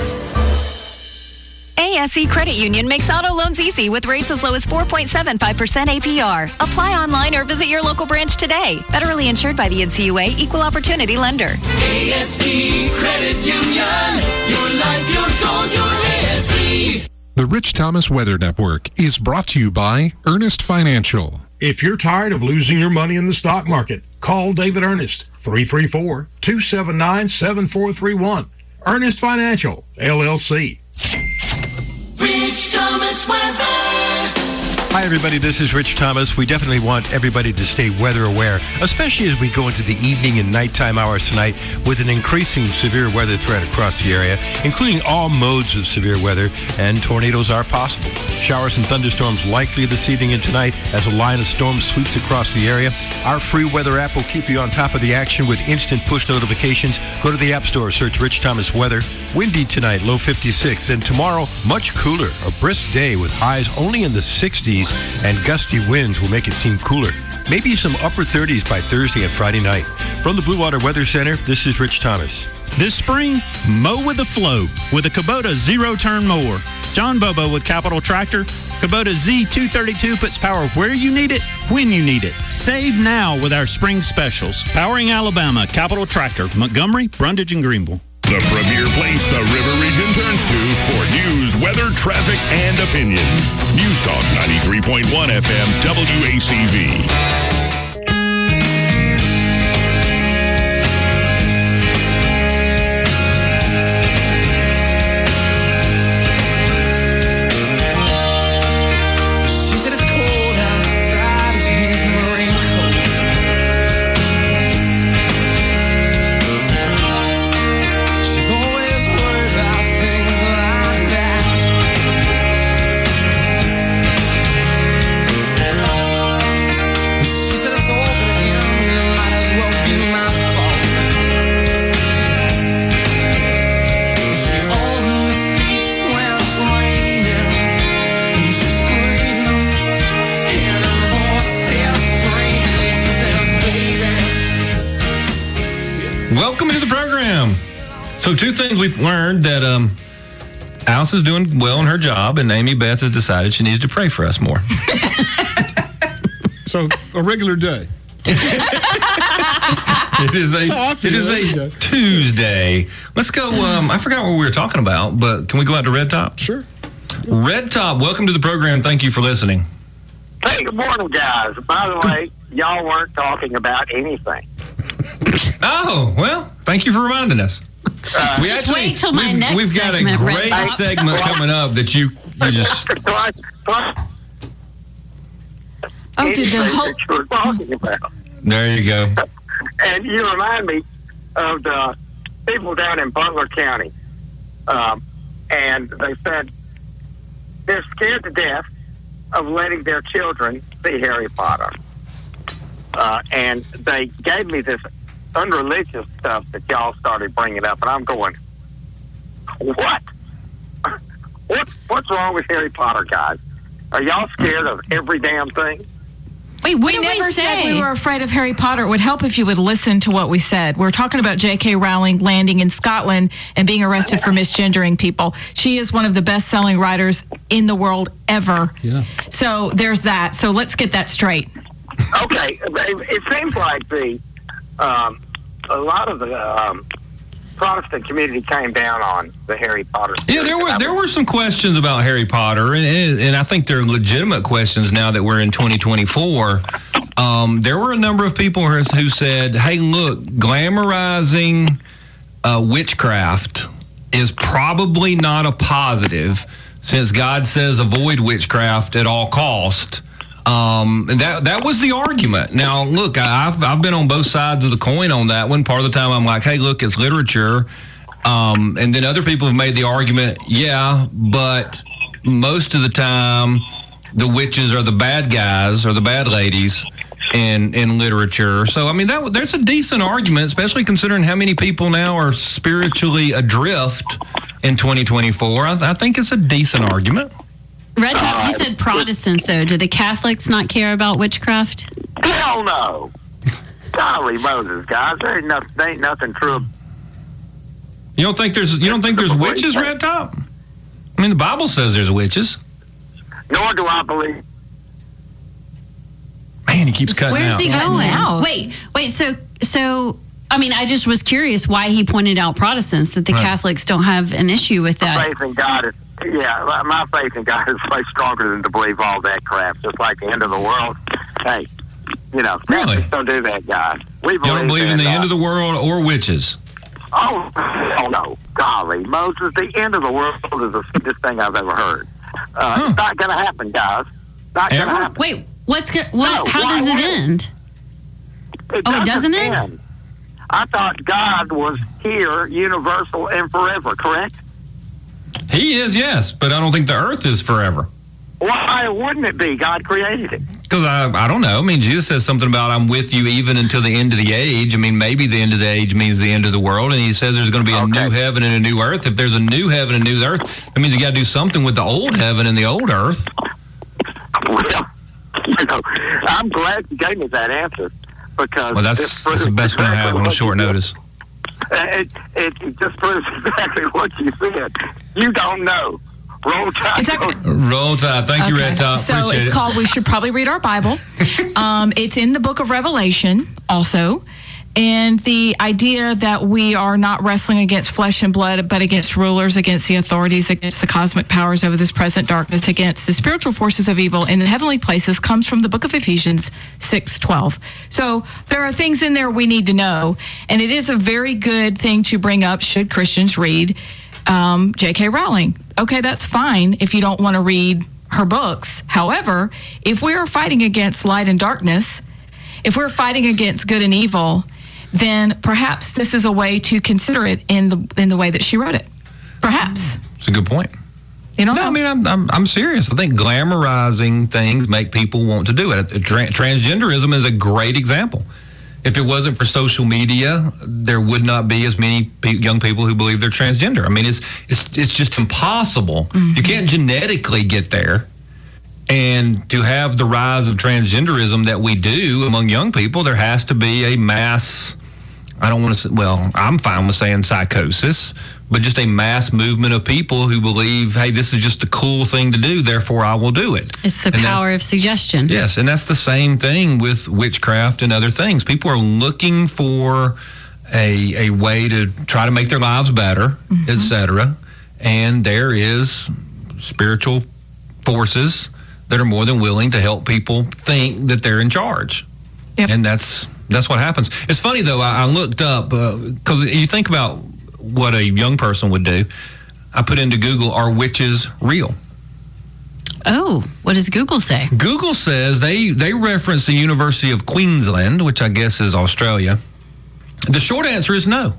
A S E Credit Union makes auto loans easy with rates as low as four point seven five percent A P R. Apply online or visit your local branch today. Federally insured by the N C U A, Equal Opportunity Lender. A S E Credit Union. Your life, your goals, your A S E. The Rich Thomas Weather Network is brought to you by Ernest Financial. If you're tired of losing your money in the stock market, call David Ernest, three three four, two seven nine, seven four three one. Ernest Financial, L L C. Rich Thomas Weather. Hi, everybody. This is Rich Thomas. We definitely want everybody to stay weather aware, especially as we go into the evening and nighttime hours tonight with an increasing severe weather threat across the area, including all modes of severe weather, and tornadoes are possible. Showers and thunderstorms likely this evening and tonight as a line of storms sweeps across the area. Our free weather app will keep you on top of the action with instant push notifications. Go to the App Store, search Rich Thomas Weather. Windy tonight, low fifty-six, and tomorrow, much cooler. A brisk day with highs only in the sixties, and gusty winds will make it seem cooler. Maybe some upper thirties by Thursday and Friday night. From the Blue Water Weather Center, this is Rich Thomas. This spring, mow with the flow with a Kubota zero-turn mower. John Bobo with Capital Tractor. Kubota Z two thirty-two puts power where you need it, when you need it. Save now with our spring specials. Powering Alabama, Capital Tractor, Montgomery, Brundage, and Greenville. The premier place the River Region turns to for news, weather, traffic, and opinion. News Talk ninety-three point one F M W A C V. welcome to the program. So two things we've learned, that um, Alice is doing well in her job, and Amy Beth has decided she needs to pray for us more. So a regular day. It is a it is a Tuesday. Let's go. Um, I forgot what we were talking about, but can we go out to Red Top? Sure. Red Top, welcome to the program. Thank you for listening. Hey, good morning, guys. By the way, y'all weren't talking about anything. Oh, well, thank you for reminding us. Uh, we just actually, wait till my we've, next we've got segment, a Red great Top. segment coming up that you, you just... Oh, did the whole... that you were talking about. There you go. And you remind me of the people down in Butler County. Um, and they said they're scared to death of letting their children see Harry Potter. Uh, and they gave me this unreligious stuff that y'all started bringing up, and I'm going, what? what? What's wrong with Harry Potter, guys? Are y'all scared of every damn thing? Wait, we never said we were afraid of Harry Potter. It would help if you would listen to what we said. We're talking about J K. Rowling landing in Scotland and being arrested for misgendering people. She is one of the best-selling writers in the world ever. Yeah. So there's that. So let's get that straight. Okay, it, it seems like the um, a lot of the um, Protestant community came down on the Harry Potter series. Yeah, there were there were some questions about Harry Potter, and, and, and I think they're legitimate questions now that we're in twenty twenty-four. Um, there were a number of people who, who said, hey, look, glamorizing uh, witchcraft is probably not a positive, since God says avoid witchcraft at all cost. Um, and that that was the argument. Now, look, I've I've been on both sides of the coin on that one. Part of the time, I'm like, hey, look, it's literature. Um, and then other people have made the argument, yeah, but most of the time, the witches are the bad guys or the bad ladies in in literature. So, I mean, that there's a decent argument, especially considering how many people now are spiritually adrift in twenty twenty-four. I, I think it's a decent argument. Red Top, you said Protestants, though. Do the Catholics not care about witchcraft? Hell no. Golly Moses, guys, there ain't nothing, there ain't nothing true. You don't think there's you don't think there's witches, Red Top? I mean, the Bible says there's witches. Nor do I believe. Man, he keeps cutting Where's out. he going? Wait, wait. So, so I mean, I just was curious why he pointed out Protestants, that the Right. Catholics don't have an issue with that. Faith in God is, yeah, my faith in God is way stronger than to believe all that crap. Just like the end of the world. Hey, you know, really? Don't do that, guys. We You don't believe in the uh, end of the world or witches? Oh, hell no. Golly, Moses, the end of the world is the stupidest thing I've ever heard. Uh, It's not going to happen, guys. Not going to happen. Wait, what's go- what? No, how why does it would it? end? It Oh, it doesn't end? I thought God was here, universal and forever, correct? He is, yes, but I don't think the earth is forever. Why wouldn't it be? God created it. Because I, I don't know. I mean, Jesus says something about I'm with you even until the end of the age. I mean, maybe the end of the age means the end of the world, and he says there's going to be a new heaven and a new earth. If there's a new heaven and a new earth, that means you got to do something with the old heaven and the old earth. Well, you know, I'm glad you gave me that answer because Well, that's, that's the best one I have on a short notice. It, it, it just proves exactly what you said. You don't know. Roll Tide. Roll Tide. Thank you, Red Top. So Appreciate it's it. called We Should Probably Read Our Bible. um, it's in the book of Revelation also. And the idea that we are not wrestling against flesh and blood, but against rulers, against the authorities, against the cosmic powers over this present darkness, against the spiritual forces of evil in the heavenly places comes from the book of Ephesians six twelve. So there are things in there we need to know. And it is a very good thing to bring up should Christians read um, J K. Rowling. Okay, that's fine if you don't want to read her books. However, if we are fighting against light and darkness, if we're fighting against good and evil, then perhaps this is a way to consider it in the in the way that she wrote it. Perhaps. It's a good point. You know, no, I mean, I'm, I'm I'm serious. I think glamorizing things make people want to do it. Tra- transgenderism is a great example. If it wasn't for social media, there would not be as many pe- young people who believe they're transgender. I mean, it's it's it's just impossible. Mm-hmm. You can't genetically get there. And to have the rise of transgenderism that we do among young people, there has to be a mass I don't want to say, well, I'm fine with saying psychosis, but just a mass movement of people who believe, hey, this is just a cool thing to do, therefore I will do it. It's the And power of suggestion. Yes, and that's the same thing with witchcraft and other things. People are looking for a a way to try to make their lives better, Mm-hmm. et cetera. And there is spiritual forces that are more than willing to help people think that they're in charge. Yep. And that's that's what happens. It's funny, though, I, I looked up, because you think about what a young person would do. I put into Google, are witches real? Oh, what does Google say? Google says they, they reference the University of Queensland, which I guess is Australia. The short answer is no,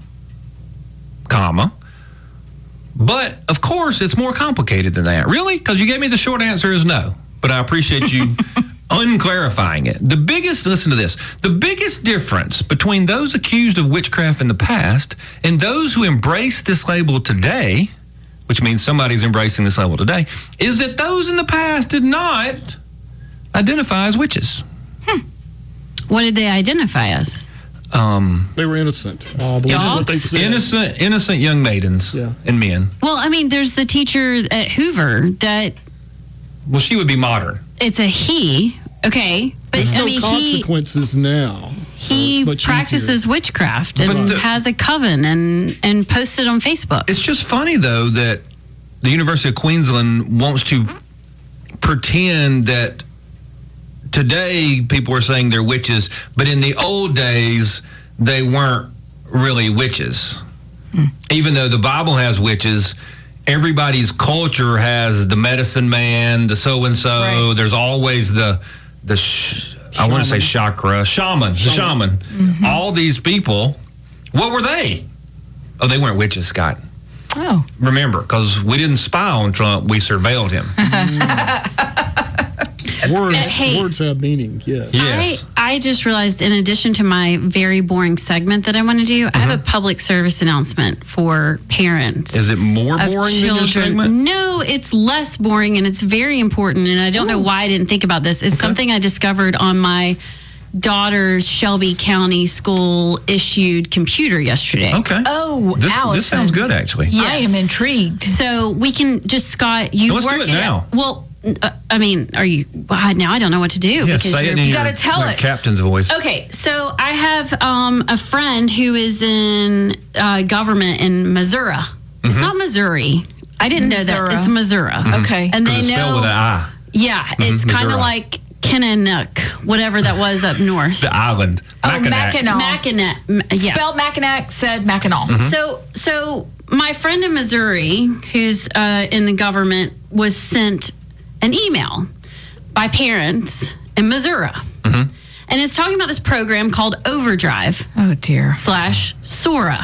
comma. But, of course, it's more complicated than that. Really? Because you gave me the short answer is no. But I appreciate you unclarifying it. The biggest, listen to this, the biggest difference between those accused of witchcraft in the past and those who embrace this label today, which means somebody's embracing this label today, is that those in the past did not identify as witches. Hmm. What did they identify as? Um, they were innocent. Uh, I believe that's what they said. Innocent, innocent young maidens Yeah. and men. Well, I mean, there's the teacher at Hoover that Well, she would be modern. it's a he, okay, but There's I no mean, he consequences now. so he it's much practices easier. witchcraft and But the- has a coven and and posted on Facebook. It's just funny, though, that the University of Queensland wants to pretend that today people are saying they're witches, but in the old days they weren't really witches. Hmm. Even though the Bible has witches, everybody's culture has the medicine man, the so-and-so. Right. There's always the, the sh- I want to say chakra, shaman, the shaman. Mm-hmm. All these people, what were they? Oh, they weren't witches, Scott. Oh. Remember, because we didn't spy on Trump, we surveilled him. Words, Hey. words have meaning, yes. Yes. I, I just realized, in addition to my very boring segment that I want to do, I have a public service announcement for parents. Is it more of boring than your children. segment? No, it's less boring and it's very important. And I don't know why I didn't think about this. It's something I discovered on my daughter's Shelby County School issued computer yesterday. Okay. Oh, This, Allison. this sounds good, actually. I am intrigued. So we can just, Scott, you Let's do work it now. Well, uh, I mean, are you, well, now I don't know what to do. Yeah, because say it you're- in your, your captain's voice. Okay, so I have um, a friend who is in uh, government in Missouri. It's Mhm. not Missouri. I didn't know that. Missouri. It's Missouri. Mhm. Okay. And 'Cause they it's spelled know. with an I. Yeah, Mhm, it's kind of Missouri. like Kennenook, whatever that was up north. The island. Oh, Mackinac. Mackinac. Mackinac. M- Yeah. Spelled Mackinac, said Mackinac. Mm-hmm. So, so my friend in Missouri, who's uh, in the government, was sent an email by parents in Missouri, Mm-hmm. and it's talking about this program called Overdrive. Oh dear. Slash Sora,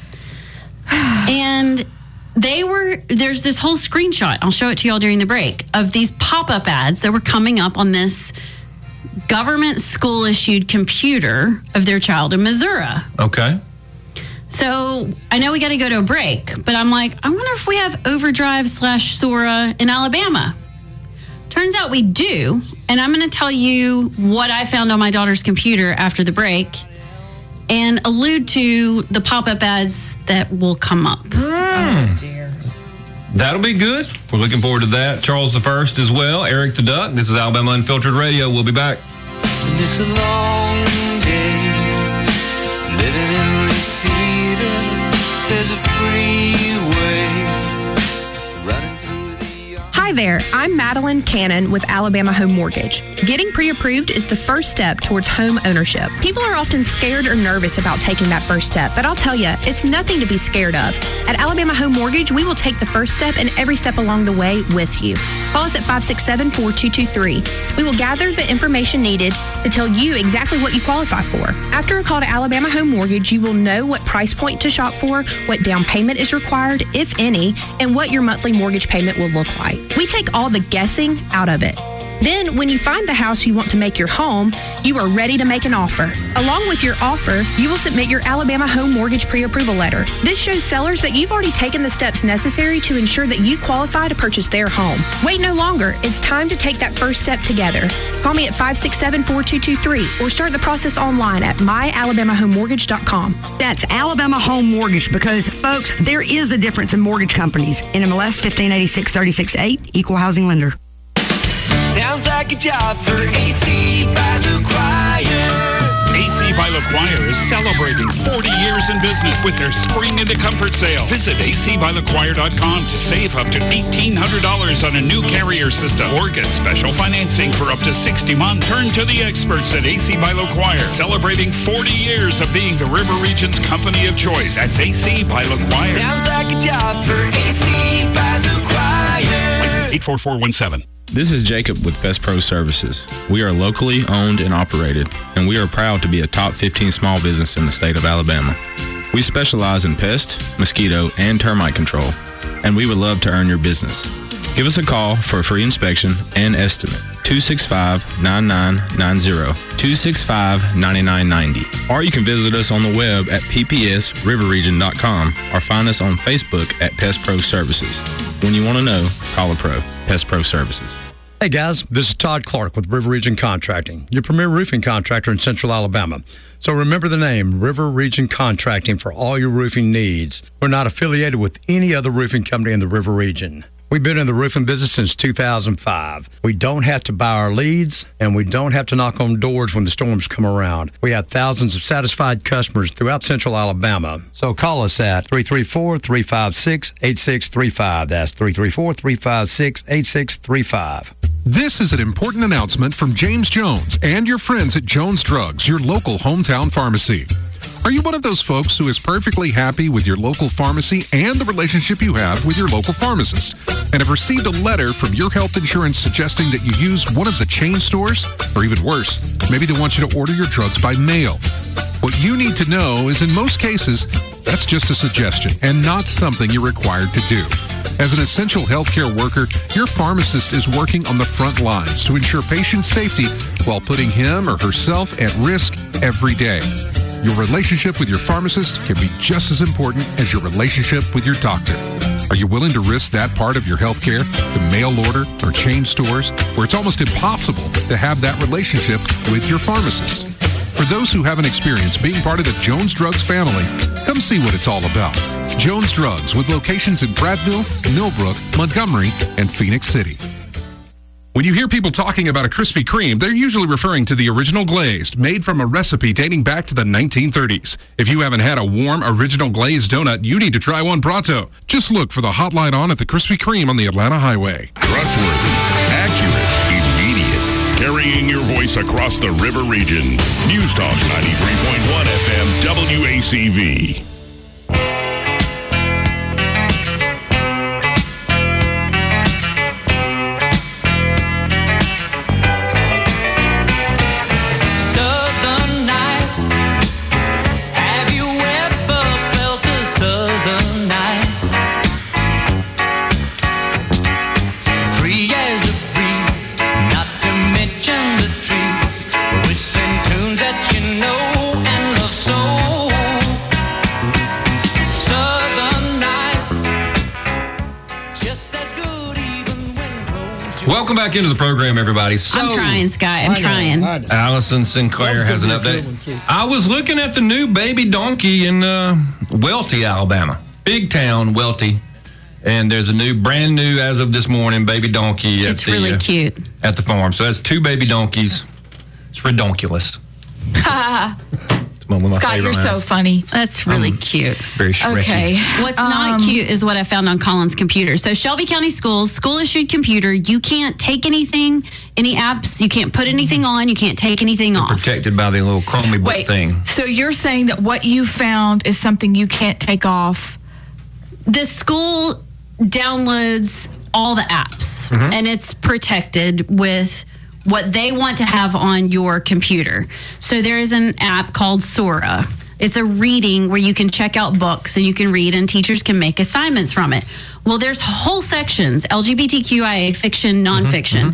and they were there's this whole screenshot. I'll show it to y'all during the break of these pop-up ads that were coming up on this government school issued computer of their child in Missouri. Okay. So I know we got to go to a break, but I'm like, I wonder if we have Overdrive slash Sora in Alabama. Turns out we do, and I'm going to tell you what I found on my daughter's computer after the break and allude to the pop-up ads that will come up. Oh dear. That'll be good. We're looking forward to that. Charles the First as well. Eric the Duck. This is Alabama Unfiltered Radio. We'll be back. It's a long day living in Reseda. There's a freeway running through the. Hi there, I'm Madeline Cannon with Alabama Home Mortgage. Getting pre-approved is the first step towards home ownership. People are often scared or nervous about taking that first step, but I'll tell you, it's nothing to be scared of. At Alabama Home Mortgage, we will take the first step and every step along the way with you. Call us at five six seven, four two two three. We will gather the information needed to tell you exactly what you qualify for. After a call to Alabama Home Mortgage, you will know what price point to shop for, what down payment is required, if any, and what your monthly mortgage payment will look like. We take all the guessing out of it. Then, when you find the house you want to make your home, you are ready to make an offer. Along with your offer, you will submit your Alabama Home Mortgage Pre-Approval Letter. This shows sellers that you've already taken the steps necessary to ensure that you qualify to purchase their home. Wait no longer. It's time to take that first step together. Call me at five six seven, four two two three or start the process online at my alabama home mortgage dot com. That's Alabama Home Mortgage because, folks, there is a difference in mortgage companies. N M L S fifteen eighty-six thirty-six eight, Equal Housing Lender. Sounds like a job for A C by LaQuire. A C by LaQuire is celebrating forty years in business with their Spring into Comfort sale. Visit A C by LaQuire dot com to save up to eighteen hundred dollars on a new carrier system or get special financing for up to sixty months. Turn to the experts at A C by LaQuire, celebrating forty years of being the River Region's company of choice. That's A C by LaQuire. Sounds like a job for A C by LaQuire. License eight four four one seven. This is Jacob with Pest Pro Services. We are locally owned and operated, and we are proud to be a top fifteen small business in the state of Alabama. We specialize in pest, mosquito, and termite control, and we would love to earn your business. Give us a call for a free inspection and estimate. two six five, nine nine nine zero, two six five, nine nine nine zero. Or you can visit us on the web at p p s river region dot com or find us on Facebook at Pest Pro Services. When you want to know, call a pro. Pest Pro Services. Hey guys, this is Todd Clark with River Region Contracting, your premier roofing contractor in Central Alabama. So remember the name, River Region Contracting, for all your roofing needs. We're not affiliated with any other roofing company in the River Region. We've been in the roofing business since two thousand five. We don't have to buy our leads, and we don't have to knock on doors when the storms come around. We have thousands of satisfied customers throughout Central Alabama. So call us at three three four, three five six, eight six three five. That's three three four, three five six, eight six three five. This is an important announcement from James Jones and your friends at Jones Drugs, your local hometown pharmacy. Are you one of those folks who is perfectly happy with your local pharmacy and the relationship you have with your local pharmacist, and have received a letter from your health insurance suggesting that you use one of the chain stores? Or even worse, maybe they want you to order your drugs by mail. What you need to know is in most cases, that's just a suggestion and not something you're required to do. As an essential healthcare worker, your pharmacist is working on the front lines to ensure patient safety while putting him or herself at risk every day. Your relationship with your pharmacist can be just as important as your relationship with your doctor. Are you willing to risk that part of your health care to mail order or chain stores where it's almost impossible to have that relationship with your pharmacist? For those who haven't experienced being part of the Jones Drugs family, come see what it's all about. Jones Drugs, with locations in Prattville, Millbrook, Montgomery, and Phoenix City. When you hear people talking about a Krispy Kreme, they're usually referring to the original glazed, made from a recipe dating back to the nineteen thirties. If you haven't had a warm, original glazed donut, you need to try one pronto. Just look for the hotline on at the Krispy Kreme on the Atlanta Highway. Trustworthy, accurate, immediate. Carrying your voice across the River Region. News Talk ninety-three point one F M W A C V. Welcome back into the program, everybody. So, I'm trying, Scott. I'm I know, trying. I know. Allison Sinclair has an update. I was looking at the new baby donkey in uh, Welty, Alabama. Big town, Welty. And there's a new, brand new, as of this morning, baby donkey. At It's the, really uh, cute. At the farm. So that's two baby donkeys. It's redonkulous. It's one of my Scott, favorite you're so lines. funny. That's really Um, cute. Very Shrekky. Okay. What's not Um, cute is what I found on Colin's computer. So Shelby County Schools, school issued computer, you can't take anything, any apps, you can't put anything on, you can't take anything off. Protected by the little Chromie book Wait, thing. so you're saying that what you found is something you can't take off? The school downloads all the apps Mhm. and it's protected with what they want to have on your computer. So there is an app called Sora. It's a reading where you can check out books and you can read and teachers can make assignments from it. Well, there's whole sections, L G B T Q I A, fiction, nonfiction.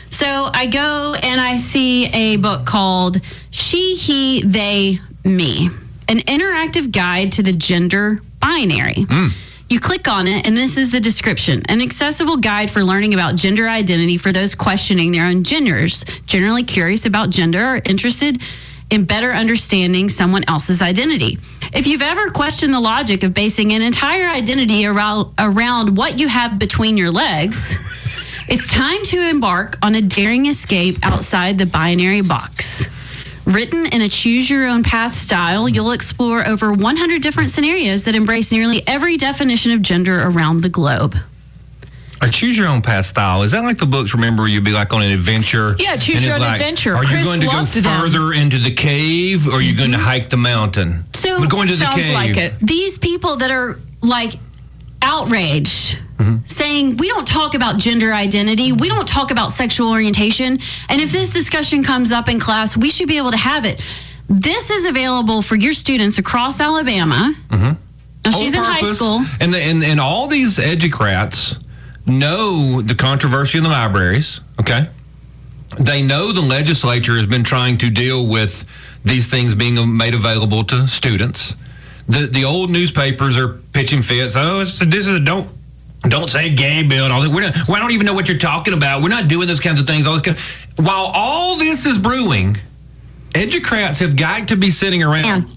So I go and I see a book called She, He, They, Me, an interactive guide to the gender binary. Mm. You click on it, and this is the description. An accessible guide for learning about gender identity for those questioning their own genders, generally curious about gender or interested in better understanding someone else's identity. If you've ever questioned the logic of basing an entire identity around, around what you have between your legs, it's time to embark on a daring escape outside the binary box. Written in a choose-your-own-path style, you'll explore over one hundred different scenarios that embrace nearly every definition of gender around the globe. A choose your own path style. Is that like the books, remember, where you'd be like on an adventure? Yeah, choose and your it's own like, adventure. Are you Chris going to go loved them. further into the cave, or are you going to hike the mountain? So We're going to the sounds cave. like it. These people that are like outraged, saying we don't talk about gender identity, we don't talk about sexual orientation, and if this discussion comes up in class, we should be able to have it. This is available for your students across Alabama. Mm-hmm. Now, she's in high school. And, the, and, and all these educrats know the controversy in the libraries, okay? They know the legislature has been trying to deal with these things being made available to students. The the old newspapers are pitching fits. Oh, it's, this is a don't don't say gay bill. And all that. We're not, well, I don't even know what you're talking about. We're not doing those kinds of things. All this kind of, while all this is brewing, educrats have got to be sitting around.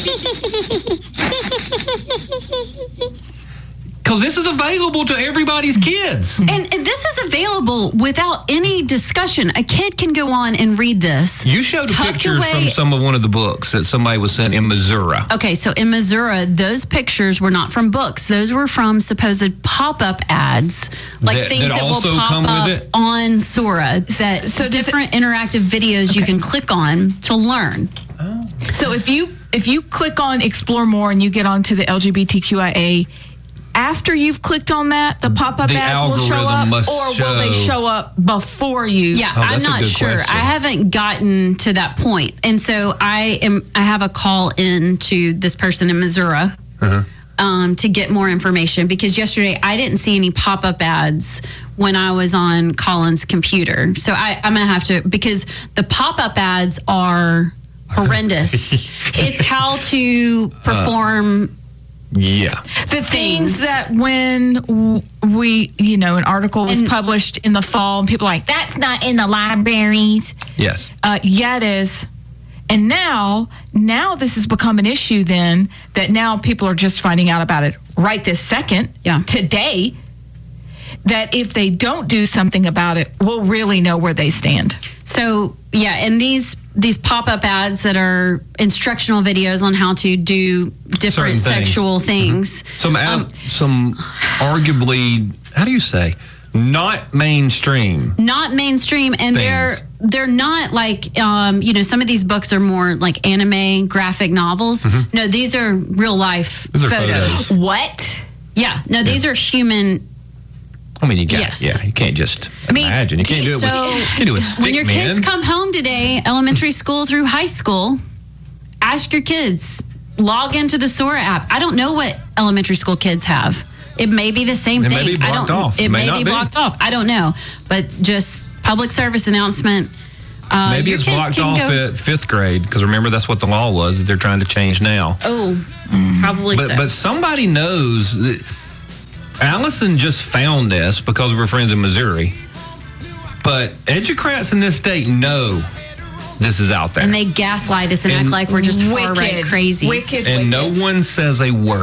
Because this is available to everybody's kids. And, and this is available without any discussion. A kid can go on and read this. You showed tucked pictures away- from some of one of the books that somebody was sent in Missouri. Okay, so in Missouri, those pictures were not from books. Those were from supposed pop-up ads, like That- things that that, also will pop come with up it? on Sora. That So does different interactive videos you can click on to learn. So if you if you click on Explore More and you get onto the L G B T Q I A, after you've clicked on that, the pop-up The ads will show algorithm up, must or will they show- show up before you? Yeah, Oh, I'm that's a not good sure. question. I haven't gotten to that point, and so I am. I have a call in to this person in Missouri Uh-huh. um, to get more information because yesterday I didn't see any pop-up ads when I was on Colin's computer. So I, I'm gonna have to because the pop-up ads are horrendous. It's how to perform. Yeah. The things that when w- we, you know, an article was published in the fall, and people are like, that's not in the libraries. Yes. Uh, yeah, it is. And now, now this has become an issue then that now people are just finding out about it right this second, yeah. today, that if they don't do something about it, we'll really know where they stand. So, yeah, and these these pop-up ads that are instructional videos on how to do different Certain things. sexual things. Some ab- some arguably, how do you say, not mainstream. Not mainstream, and Things. they're they're not like um, you know, some of these books are more like anime graphic novels. Mm-hmm. No, these are real life These are photos. photos. What? Yeah, no, these are human. I mean, you got Yes. yeah. You can't just I mean, imagine. You can't do it with. so You can't do it with stick when your man. kids come home today, elementary school through high school, ask your kids, log into the Sora app. I don't know what elementary school kids have. It may be the same It thing. may be I blocked don't. off. It It may may, not be be. blocked off. I don't know, but just public service announcement. Uh, Maybe your it's kids blocked can off go- at fifth grade because remember that's what the law was that they're trying to change now. Oh, probably But so. but somebody knows. That Allison just found this because of her friends in Missouri. But educrats in this state know this is out there, and they gaslight us and, And act like we're just far right Wicked. crazies. Wicked. and no one says a word.